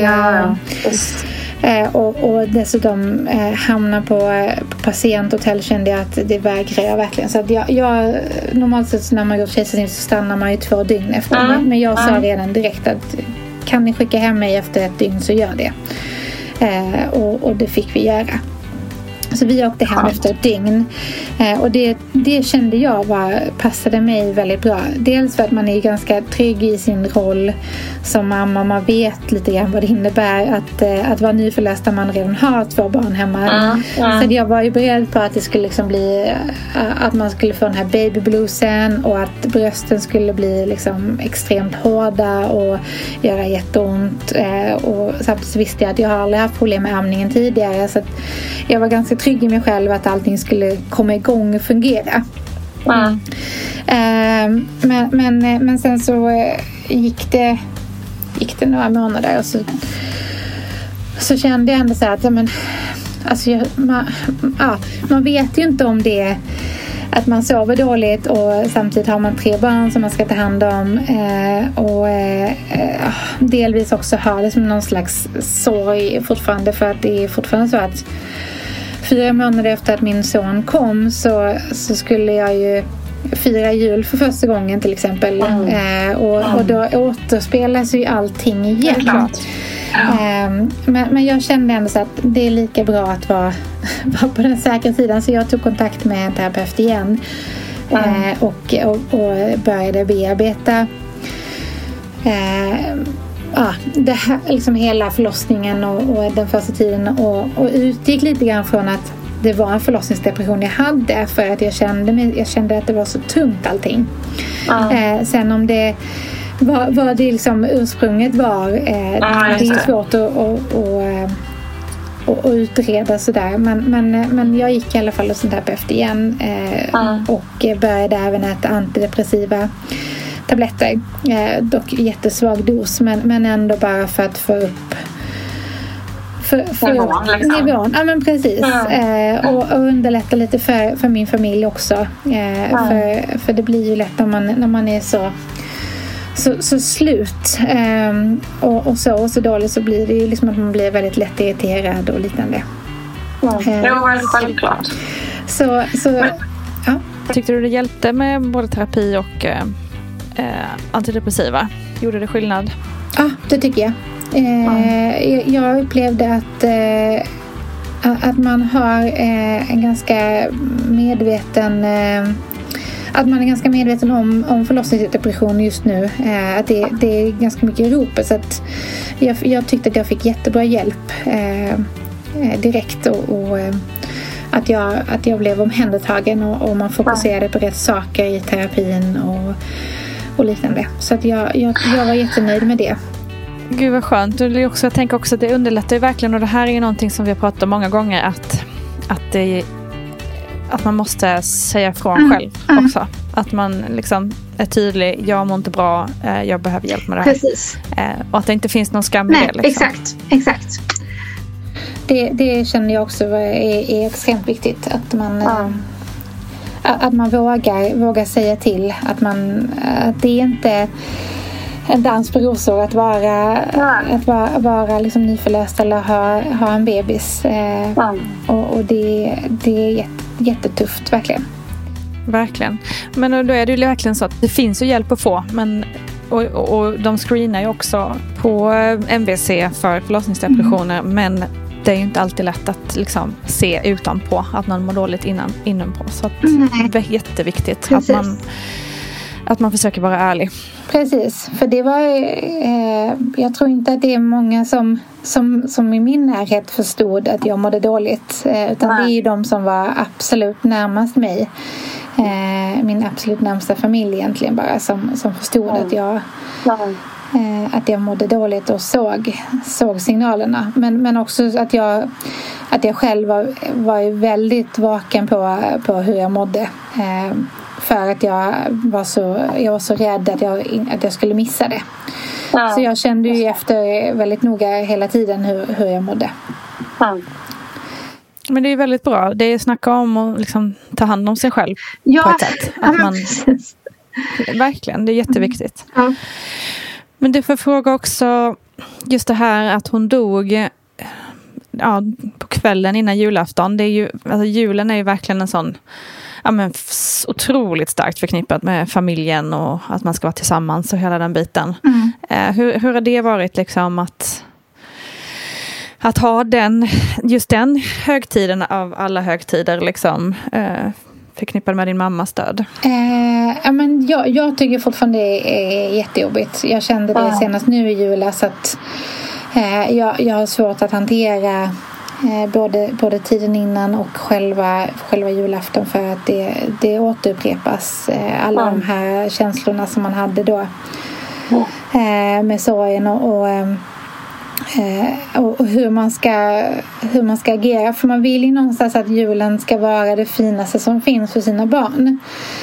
Och dessutom hamna på patienthotell kände jag att det vägrar jag verkligen. Så att jag normalt sett när man gjort kejsarsnitt så stannar man ju 2 dygn efter. Men jag sa redan direkt att kan ni skicka hem mig efter 1 dygn så gör det. Och det fick vi göra. Så vi åkte hem efter 1 dygn. Och det kände jag passade mig väldigt bra. Dels för att man är ganska trygg i sin roll som mamma. Man vet lite grann vad det innebär att vara nyförlöst när man redan har 2 barn hemma. Så jag var ju beredd på att det skulle liksom bli att man skulle få den här babybluesen och att brösten skulle bli liksom extremt hårda och göra jätteont. Och samtidigt visste jag att jag har aldrig haft problem med amningen tidigare, så att jag var ganska trygg i mig själv att allting skulle komma igång och fungera. Men sen så gick det några månader och så kände jag ändå så här att man vet ju inte om det att man sover dåligt och samtidigt har man 3 barn som man ska ta hand om och delvis också har det som någon slags sorg fortfarande, för att det är fortfarande så att 4 månader efter att min son kom så skulle jag ju fira jul för första gången till exempel. Och då återspelas ju allting igen. Men jag kände ändå så att det är lika bra att vara på den säkra sidan, så jag tog kontakt med en terapeut igen och började bearbeta det här, liksom hela förlossningen och den första tiden och utgick lite grann från att det var en förlossningsdepression jag hade, för att jag kände att det var så tungt allting. Sen om det vad det liksom ursprunget var, det är svårt att utreda sådär, men jag gick i alla fall hos en terapeut igen och började även äta antidepressiva tabletter, dock jättesvag dos, men ändå bara för att få upp nivån. Ja, men precis. Och underlätta lite för min familj också. För det blir ju lätt när man är så slut och så dåligt, så blir det ju liksom att man blir väldigt lätt irriterad och liknande. Självklart. Så ja. Tyckte du det hjälpte med både terapi och antidepressiva? Gjorde det skillnad? Ja, det tycker jag. Jag upplevde att man har en ganska medveten att man är ganska medveten om förlossningsdepression just nu. Att det är ganska mycket i ropet, så att jag tyckte att jag fick jättebra hjälp direkt och att jag blev omhändertagen och man fokuserade på rätt saker i terapin och liknande. Så att jag var jättenöjd med det. Gud vad skönt. Jag tänker också att det underlättar ju verkligen, och det här är ju någonting som vi har pratat om många gånger, att man måste säga ifrån själv också. Att man liksom är tydlig. Jag mår inte bra, jag behöver hjälp med det här. Precis. Och att det inte finns någon skam i det. Liksom. Exakt. Det känner jag också är extremt viktigt. Att man vågar säga till. Att det är inte en dans på rosor att vara liksom nyförlöst eller ha en bebis. Och det är jättetufft, verkligen. Verkligen. Men då är det ju verkligen så att det finns ju hjälp att få. Och de screenar ju också på MVC för förlossningsdepressioner. Men det är ju inte alltid lätt att liksom se utanpå att någon mår dåligt inompå. Så att det är jätteviktigt att man försöker vara ärlig. Precis, för det var jag tror inte att det är många som i min närhet förstod att jag mådde dåligt, utan det är ju de som var absolut närmast mig, min absolut närmsta familj egentligen, bara som förstod att jag mådde dåligt och såg signalerna, men också att jag själv var väldigt vaken på hur jag mådde, för att jag var så rädd att jag skulle missa det. Så jag kände ju efter väldigt noga hela tiden hur jag mådde. Men det är väldigt bra. Det är snacka om att liksom ta hand om sig själv på ett sätt. Verkligen, det är jätteviktigt. Men du får fråga också just det här att hon dog på kvällen innan julafton. Det är ju, alltså julen är ju verkligen en sån otroligt starkt förknippat med familjen och att man ska vara tillsammans och hela den biten. Hur har det varit liksom att ha just den högtiden av alla högtider liksom förknippad med din mammas död? Jag tycker fortfarande det är jättejobbigt. Jag kände det senast nu i julas att jag har svårt att hantera både tiden innan och själva julafton, för att det återupprepas, alla de här känslorna som man hade då med sorgen och hur man ska agera, för man vill ju någonstans att julen ska vara det finaste som finns för sina barn.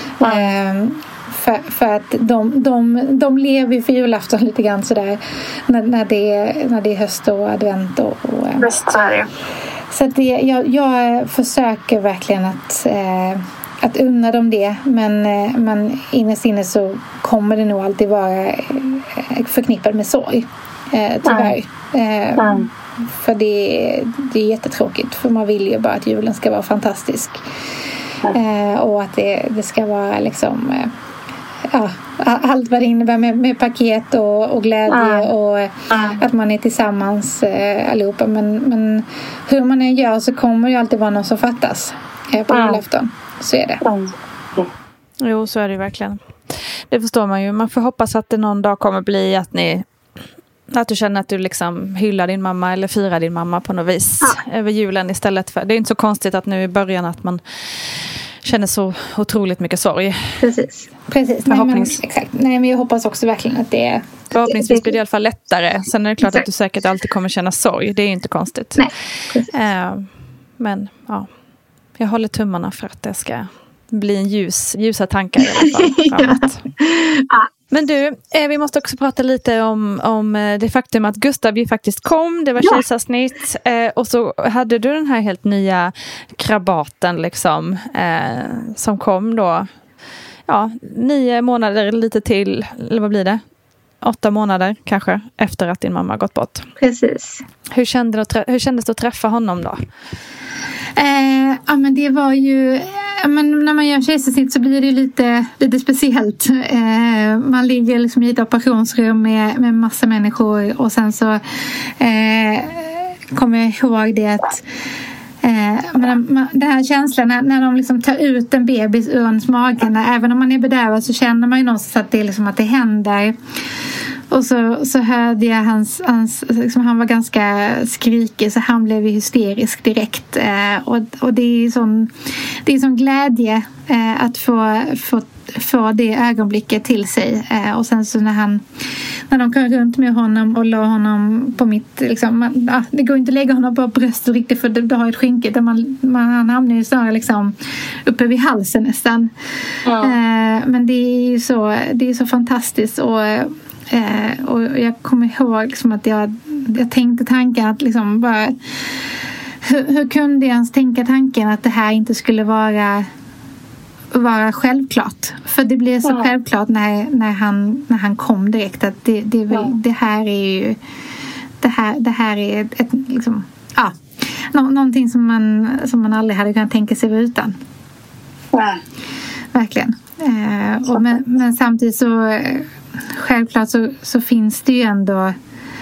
För att de lever för julafton lite grann sådär när det är höst och advent och så att jag försöker verkligen att unna dem det, men innerst inne så kommer det nog alltid vara förknippat med sorg, tyvärr. För det är jättetråkigt, för man vill ju bara att julen ska vara fantastisk, och att det ska vara liksom allt vad det innebär med paket och glädje och att man är tillsammans allihopa, men hur man än gör så kommer det alltid vara någon som fattas på julafton. Så är det. Jo, så är det verkligen. Det förstår man ju. Man får hoppas att det någon dag kommer bli att du känner att du liksom hyllar din mamma eller firar din mamma på något vis över julen istället för. Det är inte så konstigt att nu i början att man känner så otroligt mycket sorg. Precis. Exakt. Nej, men jag hoppas också verkligen att det är... Förhoppningsvis blir det i alla fall lättare. Sen är det klart att du säkert alltid kommer känna sorg. Det är inte konstigt. Nej, precis. Men jag håller tummarna för att det ska bli ljusa tankar i alla fall framåt. Men du, vi måste också prata lite om det faktum att Gustav ju faktiskt kom. Det var kejsarsnitt. Och så hade du den här helt nya krabaten liksom, som kom då 9 månader lite till, eller vad blir det? 8 månader kanske efter att din mamma gått bort. Precis. Hur kändes det att träffa honom då? Men det var ju... Men när man gör kejsarsnitt så blir det lite speciellt. Man ligger liksom i ett operationsrum med massa människor, och sen så kommer jag ihåg det att den här känslan när de liksom tar ut en bebis ur ens mage, även om man är bedövad så känner man ju någonstans att det är liksom att det händer. Och så hörde jag hans liksom, han var ganska skrikig, så han blev hysterisk direkt. Och det är sån glädje att få få det ögonblicket till sig. Och sen så när de kom runt med honom och la honom på mitt liksom, det går inte att lägga honom på bröstet riktigt, för du har ett skynke där han hamnar ju snarare liksom uppe vid halsen nästan. Men det är så fantastiskt. Och jag kommer ihåg liksom att jag tänkte tanken att liksom bara, hur kunde jag ens tänka tanken att det här inte skulle vara självklart? För det blev så självklart när han kom direkt, att det här är ju det här är ett liksom, någonting som man aldrig hade kunnat tänka sig utan. Verkligen. Men samtidigt så självklart så finns det ju ändå,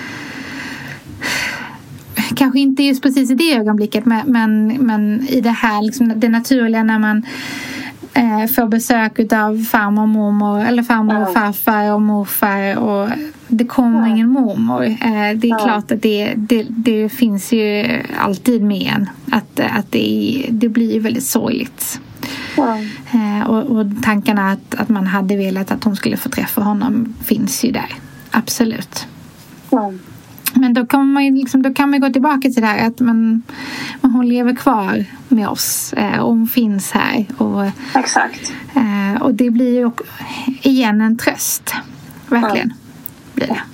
kanske inte just precis i det ögonblicket, men i det här liksom, det naturliga när man får besök av farmor och mormor, eller farmor och farfar och morfar, och det kommer ingen mormor. Det är klart att det finns ju alltid med en, att det blir väldigt sorgligt. Och tankarna att man hade velat att hon skulle få träffa honom finns ju där, absolut. Men då kan man gå tillbaka till det här att hon lever kvar med oss, och hon finns här, och exakt. Och det blir ju igen en tröst, verkligen blir det.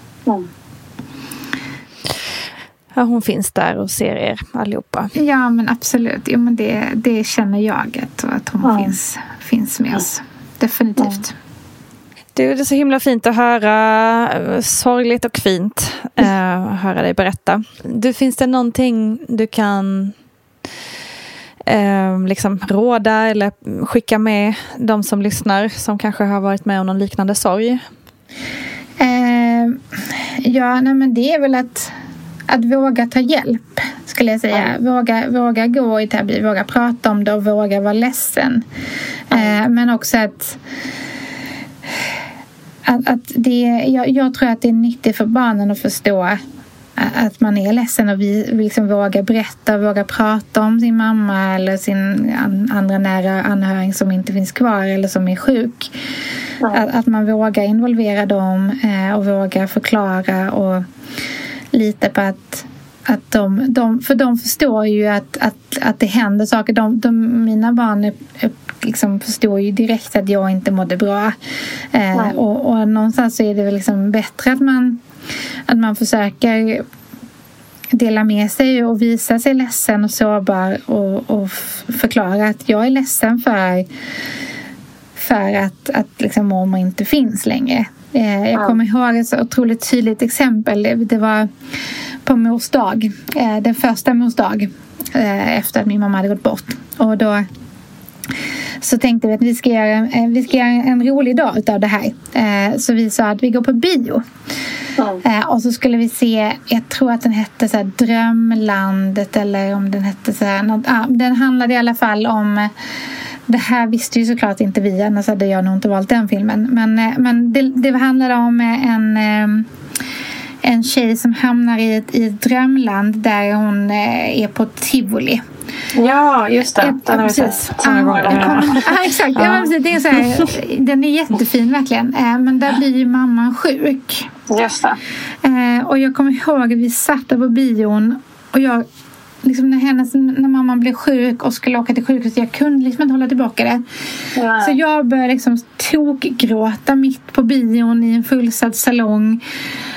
Ja, hon finns där och ser er allihopa. Ja, men absolut. Ja, men det känner jag att hon finns med oss. Definitivt. Det är så himla fint att höra, sorgligt och fint höra dig berätta. Finns det någonting du kan liksom råda eller skicka med de som lyssnar, som kanske har varit med om någon liknande sorg? Men det är väl att våga ta hjälp, skulle jag säga. Våga gå i terapi, våga prata om det och våga vara ledsen. Men också att jag tror att det är nyttigt för barnen att förstå att man är ledsen, och vi liksom vågar berätta, våga prata om sin mamma eller sin andra nära anhörig som inte finns kvar eller som är sjuk. Att man vågar involvera dem och vågar förklara och lita på att för de förstår ju att det händer saker. Mina barn liksom förstår ju direkt att jag inte mådde bra. Och någonstans så är det väl liksom bättre att man försöker dela med sig och visa sig ledsen och sårbar och förklara att jag är ledsen för att liksom mormor inte finns längre. Jag kommer ihåg ett så otroligt tydligt exempel. Det var på mors dag, den första mors dag efter att min mamma hade gått bort. Och då så tänkte vi att vi ska göra en rolig dag utav det här. Så vi sa att vi går på bio. Och så skulle vi se, jag tror att den hette så här Drömlandet, eller om den hette så här något, den handlade i alla fall om, det här visste ju såklart inte vi, annars hade jag nog inte valt den filmen. Men det handlade om en tjej som hamnar i ett drömland där hon är på tivoli. Ja, just det. Den har vi sett många gånger. Exakt. Ja, det är så här, den är jättefin verkligen. Men där blir ju mamman sjuk. Just det. Och jag kommer ihåg att vi satt där på bion, och jag liksom när mamman blev sjuk och skulle åka till sjukhuset, jag kunde liksom inte hålla tillbaka det. Ja. Så jag började liksom tokgråta mitt på bion i en fullsatt salong.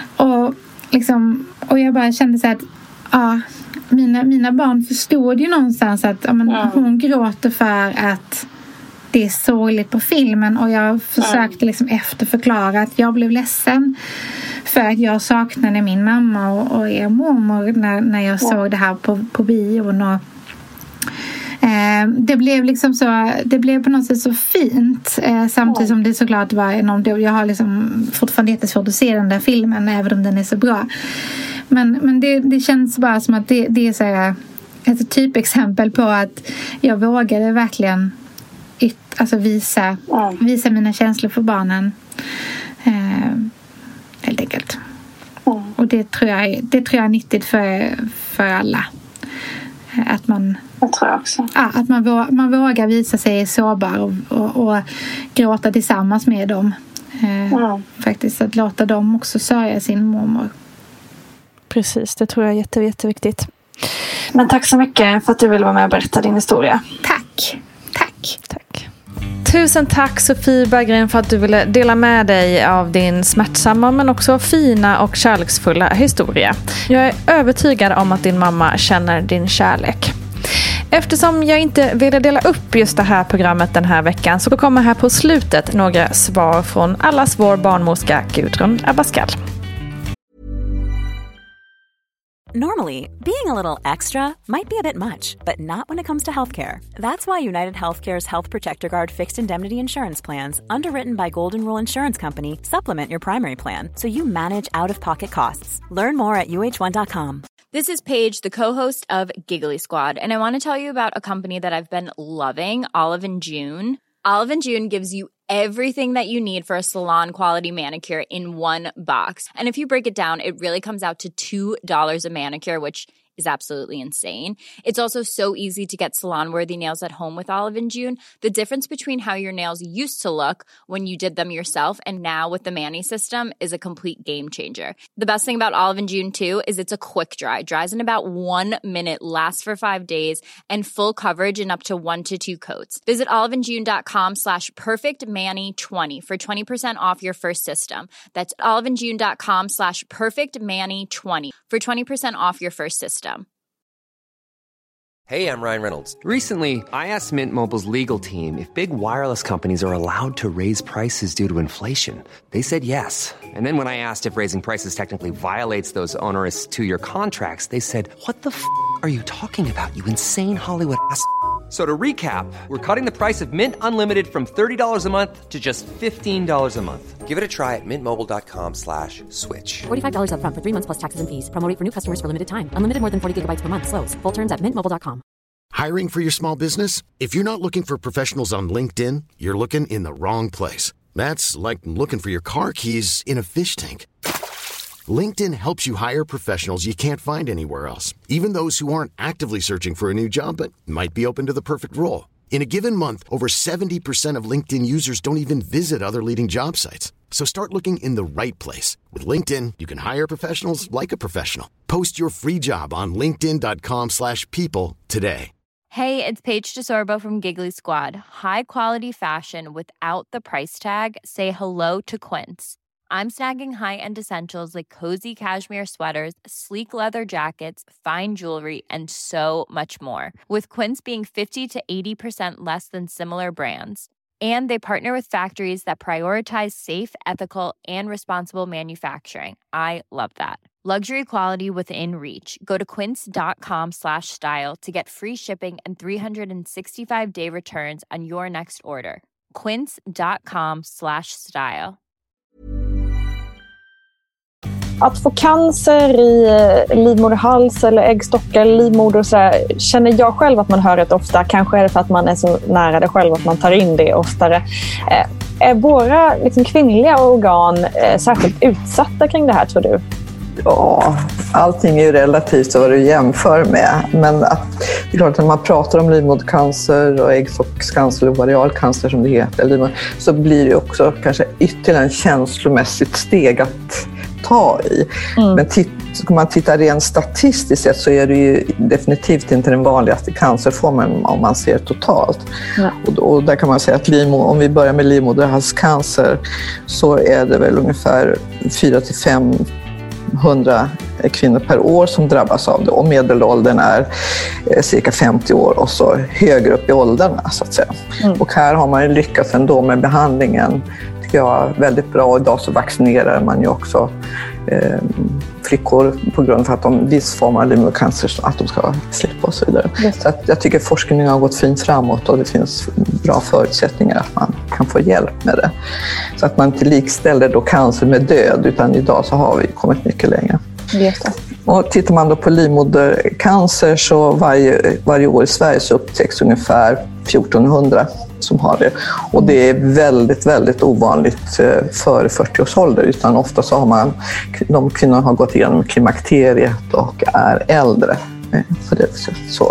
Och jag bara kände så att mina barn förstod ju någonstans att hon gråter för att det är sorgligt på filmen, och jag försökte liksom efterförklara att jag blev ledsen för att jag saknade min mamma och er mormor när jag såg det här på bion. Och det blev liksom så, det blev på något sätt så fint, samtidigt som det såklart var enormt. Jag har liksom fortfarande jättesvårt att se den där filmen även om den är så bra, men det känns bara som att det är så här, ett typexempel på att jag vågade verkligen visa mina känslor för barnen, helt enkelt. Och det tror jag är nyttigt för alla. Att man, jag tror också. Ja, att man vågar visa sig sårbar och gråta tillsammans med dem. Faktiskt att låta dem också sörja sin mormor. Precis, det tror jag är jätteviktigt. Men tack så mycket för att du ville vara med och berätta din historia. Tack. Tusen tack Sofie Berggren för att du ville dela med dig av din smärtsamma men också fina och kärleksfulla historia. Jag är övertygad om att din mamma känner din kärlek. Eftersom jag inte ville dela upp just det här programmet den här veckan så kommer här på slutet några svar från allas vår barnmorska Gudrun Abascal. Normally, being a little extra might be a bit much, but not when it comes to healthcare. That's why United Healthcare's Health Protector Guard fixed indemnity insurance plans, underwritten by Golden Rule Insurance Company, supplement your primary plan so you manage out-of-pocket costs. Learn more at uh1.com. This is Paige, the co-host of Giggly Squad, and I want to tell you about a company that I've been loving, Olive & June. Olive & June gives you everything that you need for a salon-quality manicure in one box. And if you break it down, it really comes out to $2 a manicure, which is absolutely insane. It's also so easy to get salon-worthy nails at home with Olive & June. The difference between how your nails used to look when you did them yourself and now with the Mani system is a complete game changer. The best thing about Olive & June, too, is it's a quick dry. Dries in about 1 minute, lasts for 5 days, and full coverage in up to 1 to 2 coats. Visit oliveandjune.com/perfectmani20 for 20% off your first system. That's oliveandjune.com/perfectmani20 for 20% off your first system. Hey, I'm Ryan Reynolds. Recently, I asked Mint Mobile's legal team if big wireless companies are allowed to raise prices due to inflation. They said yes. And then when I asked if raising prices technically violates those onerous 2-year contracts, they said, "What the f*** are you talking about, you insane Hollywood ass?" So to recap, we're cutting the price of Mint Unlimited from $30 a month to just $15 a month. Give it a try at mintmobile.com/switch. $45 up front for 3 months plus taxes and fees. Promo rate for new customers for limited time. Unlimited more than 40 gigabytes per month. Slows full terms at mintmobile.com. Hiring for your small business? If you're not looking for professionals on LinkedIn, you're looking in the wrong place. That's like looking for your car keys in a fish tank. LinkedIn helps you hire professionals you can't find anywhere else, even those who aren't actively searching for a new job but might be open to the perfect role. In a given month, over 70% of LinkedIn users don't even visit other leading job sites. So start looking in the right place. With LinkedIn, you can hire professionals like a professional. Post your free job on linkedin.com/people today. Hey, it's Paige DeSorbo from Giggly Squad. High quality fashion without the price tag. Say hello to Quince. I'm snagging high-end essentials like cozy cashmere sweaters, sleek leather jackets, fine jewelry, and so much more. With Quince being 50 to 80% less than similar brands. And they partner with factories that prioritize safe, ethical, and responsible manufacturing. I love that. Luxury quality within reach. Go to quince.com/style to get free shipping and 365-day returns on your next order. quince.com/style. Att få cancer i livmoderhals eller äggstockar eller livmoder så här, känner jag själv att man hör rätt ofta. Kanske är det för att man är så nära det själv att man tar in det oftare. Är våra liksom, kvinnliga organ särskilt utsatta kring det här, tror du? Ja, allting är ju relativt vad du jämför med. Men det är klart att när man pratar om livmodercancer och äggstockscancer och ovarialcancer som det heter, så blir det också kanske ytterligare en känslomässigt steg att ta i. Men om man tittar rent statistiskt sett så är det ju definitivt inte den vanligaste cancerformen om man ser totalt. Ja. Och där kan man säga att om vi börjar med livmoderhalscancer så är det väl ungefär 400-500 kvinnor per år som drabbas av det, och medelåldern är cirka 50 år och så högre upp i åldrarna så att säga. Och här har man ju lyckats ändå med behandlingen, tycker jag, väldigt bra. Och idag så vaccinerar man ju också flickor på grund av att de viss form av livmodercancer så att de ska slippa och så vidare. Så att jag tycker forskningen har gått fint framåt och det finns bra förutsättningar att man kan få hjälp med det. Så att man inte likställer då cancer med död, utan idag så har vi kommit mycket längre. Och tittar man då på livmodercancer så varje år i Sverige så upptäcks ungefär 1400 som har det. Och det är väldigt, väldigt ovanligt före 40 års ålder, utan ofta så har de kvinnorna har gått igenom klimakteriet och är äldre på det sättet. Så.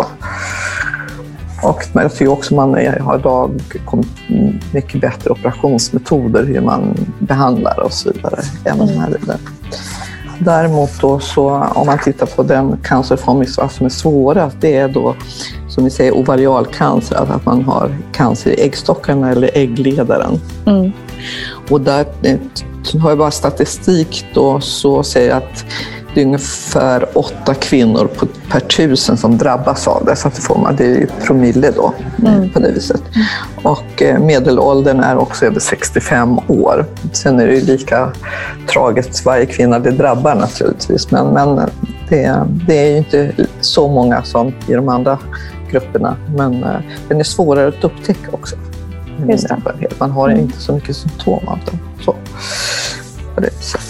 Och jag tycker också man har idag kommit mycket bättre operationsmetoder hur man behandlar och så vidare. Även här vidare. Däremot då så om man tittar på den cancerform som är svårast, det är då som vi säger ovarialcancer, alltså att man har cancer i äggstockarna eller äggledaren. Och där har jag bara statistik då så säger att det är ungefär 8 kvinnor per 1000 som drabbas av det. Så att det är ju promille då på det viset. Och medelåldern är också över 65 år. Sen är det ju lika tragiskt varje kvinna det drabbar naturligtvis. Men det är ju inte så många som i de andra grupperna. Men den är svårare att upptäcka också. Just det. Man har inte så mycket symptom av den. Så. På det viset.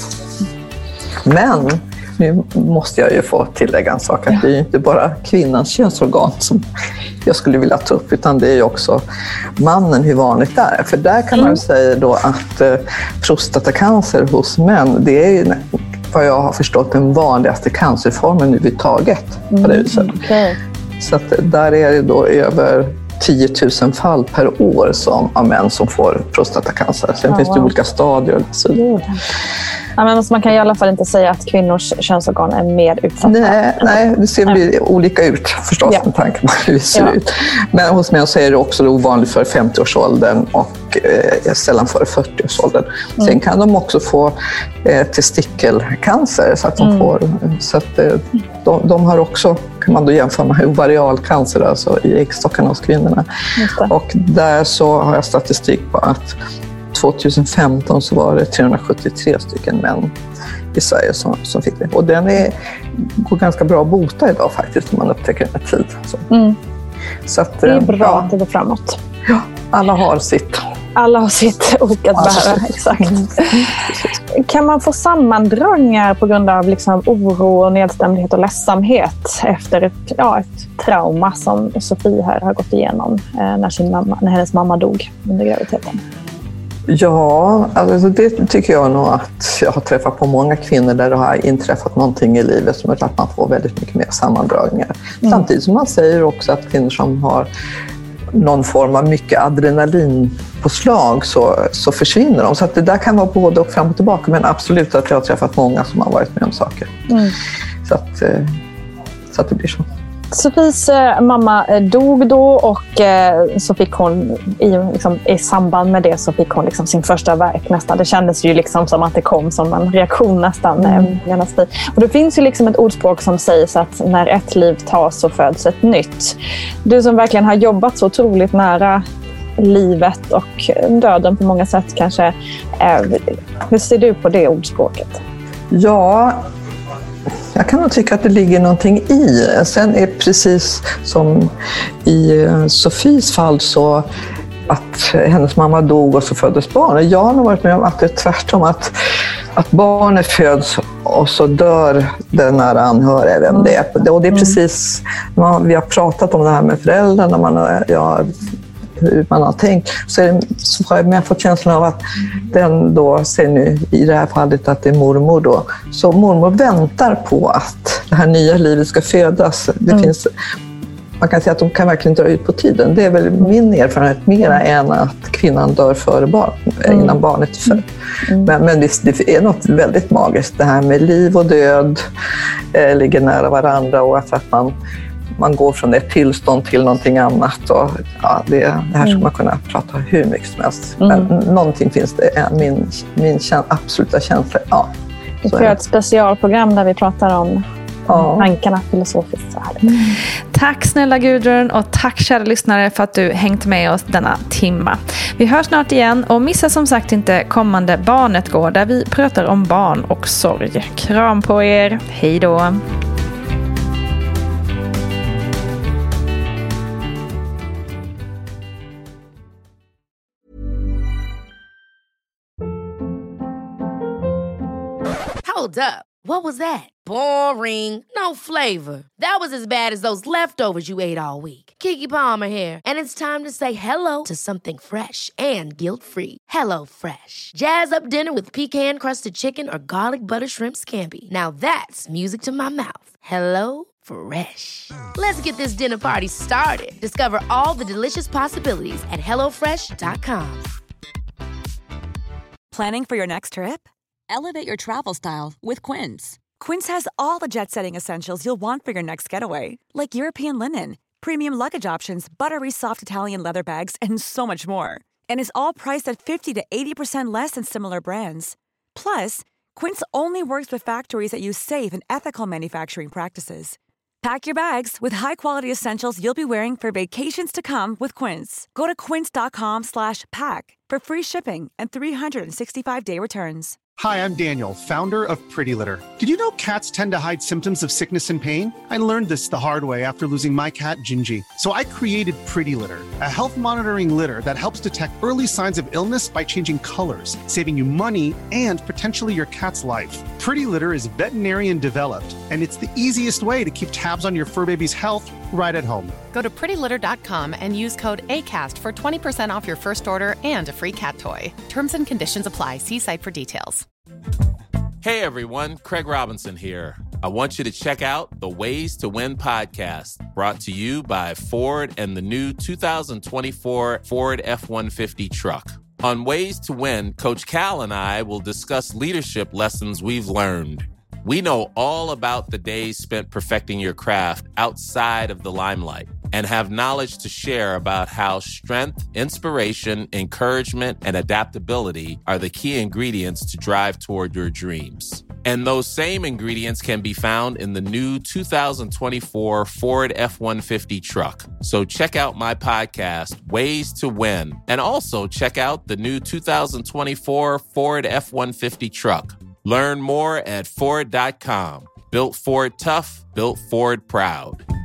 Men nu måste jag ju få tillägga en sak, att det är ju inte bara kvinnans könsorgan som jag skulle vilja ta upp, utan det är ju också mannen, hur vanligt det är. För där kan man ju säga då att prostatacancer hos män, det är ju vad jag har förstått den vanligaste cancerformen överhuvudtaget på det viset. Så att där är det då över 10 000 fall per år av män som får prostatacancer. Sen finns det olika stadier. Ja, men man kan i alla fall inte säga att kvinnors könsorgan är mer utsatta. Nej, det ser olika ut förstås med tanke på hur det ser ut. Men hos män så är det också ovanligt för 50-årsåldern och sällan före 40-årsåldern. Sen kan de också få testikelcancer så att de får... Så att de har också, kan man då jämföra med ovarialcancer, alltså i äggstockarna hos kvinnorna. Och där så har jag statistik på att 2015 så var det 373 stycken män i Sverige som fick det. Och den går ganska bra att bota idag faktiskt om man upptäcker den i tid. Så att, det är bra att det går framåt. Ja, alla har sitt. Alla har sitt ok att bära, exakt. Kan man få sammandragningar på grund av liksom oro och nedstämdhet och ledsamhet efter ett trauma som Sofie här har gått igenom när hennes mamma dog under graviditeten? Ja, alltså det tycker jag nog att jag har träffat på många kvinnor där det har inträffat någonting i livet som gör att man får väldigt mycket mer sammandragningar. Samtidigt som man säger också att kvinnor som har någon form av mycket adrenalinpåslag så försvinner de. Så att det där kan vara både och fram och tillbaka, men absolut att jag har träffat många som har varit med om saker. Så att det blir så. Sofies mamma dog då och så fick hon i samband med det så fick hon liksom sin första värk nästan. Det kändes ju liksom som att det kom som en reaktion nästan. Och det finns ju liksom ett ordspråk som säger så att när ett liv tas så föds ett nytt. Du som verkligen har jobbat så otroligt nära livet och döden på många sätt kanske. Hur ser du på det ordspråket? Ja, jag kan nog tycka att det ligger någonting i. Sen är precis som i Sofies fall så att hennes mamma dog och så föddes barnet. Jag har nog varit med om att det är tvärtom, att barnet föds och så dör den nära anhöriga, vem det är. Och det är precis, vi har pratat om det här med föräldrarna, hur man har tänkt, så har jag fått känslan av att den då ser nu i det här fallet att det är mormor då. Så mormor väntar på att det här nya livet ska födas. Det finns, man kan säga att de kan verkligen dra ut på tiden. Det är väl min erfarenhet mera än att kvinnan dör före innan barnet föds. Men det är något väldigt magiskt. Det här med liv och död ligger nära varandra och att man går från ett tillstånd till någonting annat. Och, det här ska man kunna prata hur mycket som helst. Men någonting finns det, min absoluta känsla. Ja, vi får ett specialprogram där vi pratar om tankarna filosofiskt. Så här. Tack snälla Gudrun och tack kära lyssnare för att du hängt med oss denna timma. Vi hörs snart igen och missa som sagt inte kommande Barnet går där vi pratar om barn och sorg. Kram på er, hej då! Hold up. What was that? Boring. No flavor. That was as bad as those leftovers you ate all week. Keke Palmer here. And it's time to say hello to something fresh and guilt-free. Hello Fresh. Jazz up dinner with pecan-crusted chicken or garlic butter shrimp scampi. Now that's music to my mouth. Hello Fresh. Let's get this dinner party started. Discover all the delicious possibilities at HelloFresh.com. Planning for your next trip? Elevate your travel style with Quince. Quince has all the jet-setting essentials you'll want for your next getaway, like European linen, premium luggage options, buttery soft Italian leather bags, and so much more. And is all priced at 50 to 80% less than similar brands. Plus, Quince only works with factories that use safe and ethical manufacturing practices. Pack your bags with high-quality essentials you'll be wearing for vacations to come with Quince. Go to quince.com/pack for free shipping and 365-day returns. Hi, I'm Daniel, founder of Pretty Litter. Did you know cats tend to hide symptoms of sickness and pain? I learned this the hard way after losing my cat, Gingy. So I created Pretty Litter, a health monitoring litter that helps detect early signs of illness by changing colors, saving you money and potentially your cat's life. Pretty Litter is veterinarian developed, and it's the easiest way to keep tabs on your fur baby's health right at home. Go to prettylitter.com and use code ACAST for 20% off your first order and a free cat toy. Terms and conditions apply. See site for details. Hey everyone, Craig Robinson here. I want you to check out the Ways to Win podcast, brought to you by Ford and the new 2024 Ford F-150 truck. On Ways to Win, Coach Cal and I will discuss leadership lessons we've learned. We know all about the days spent perfecting your craft outside of the limelight and have knowledge to share about how strength, inspiration, encouragement, and adaptability are the key ingredients to drive toward your dreams. And those same ingredients can be found in the new 2024 Ford F-150 truck. So check out my podcast, Ways to Win, and also check out the new 2024 Ford F-150 truck. Learn more at Ford.com. Built Ford tough, built Ford proud.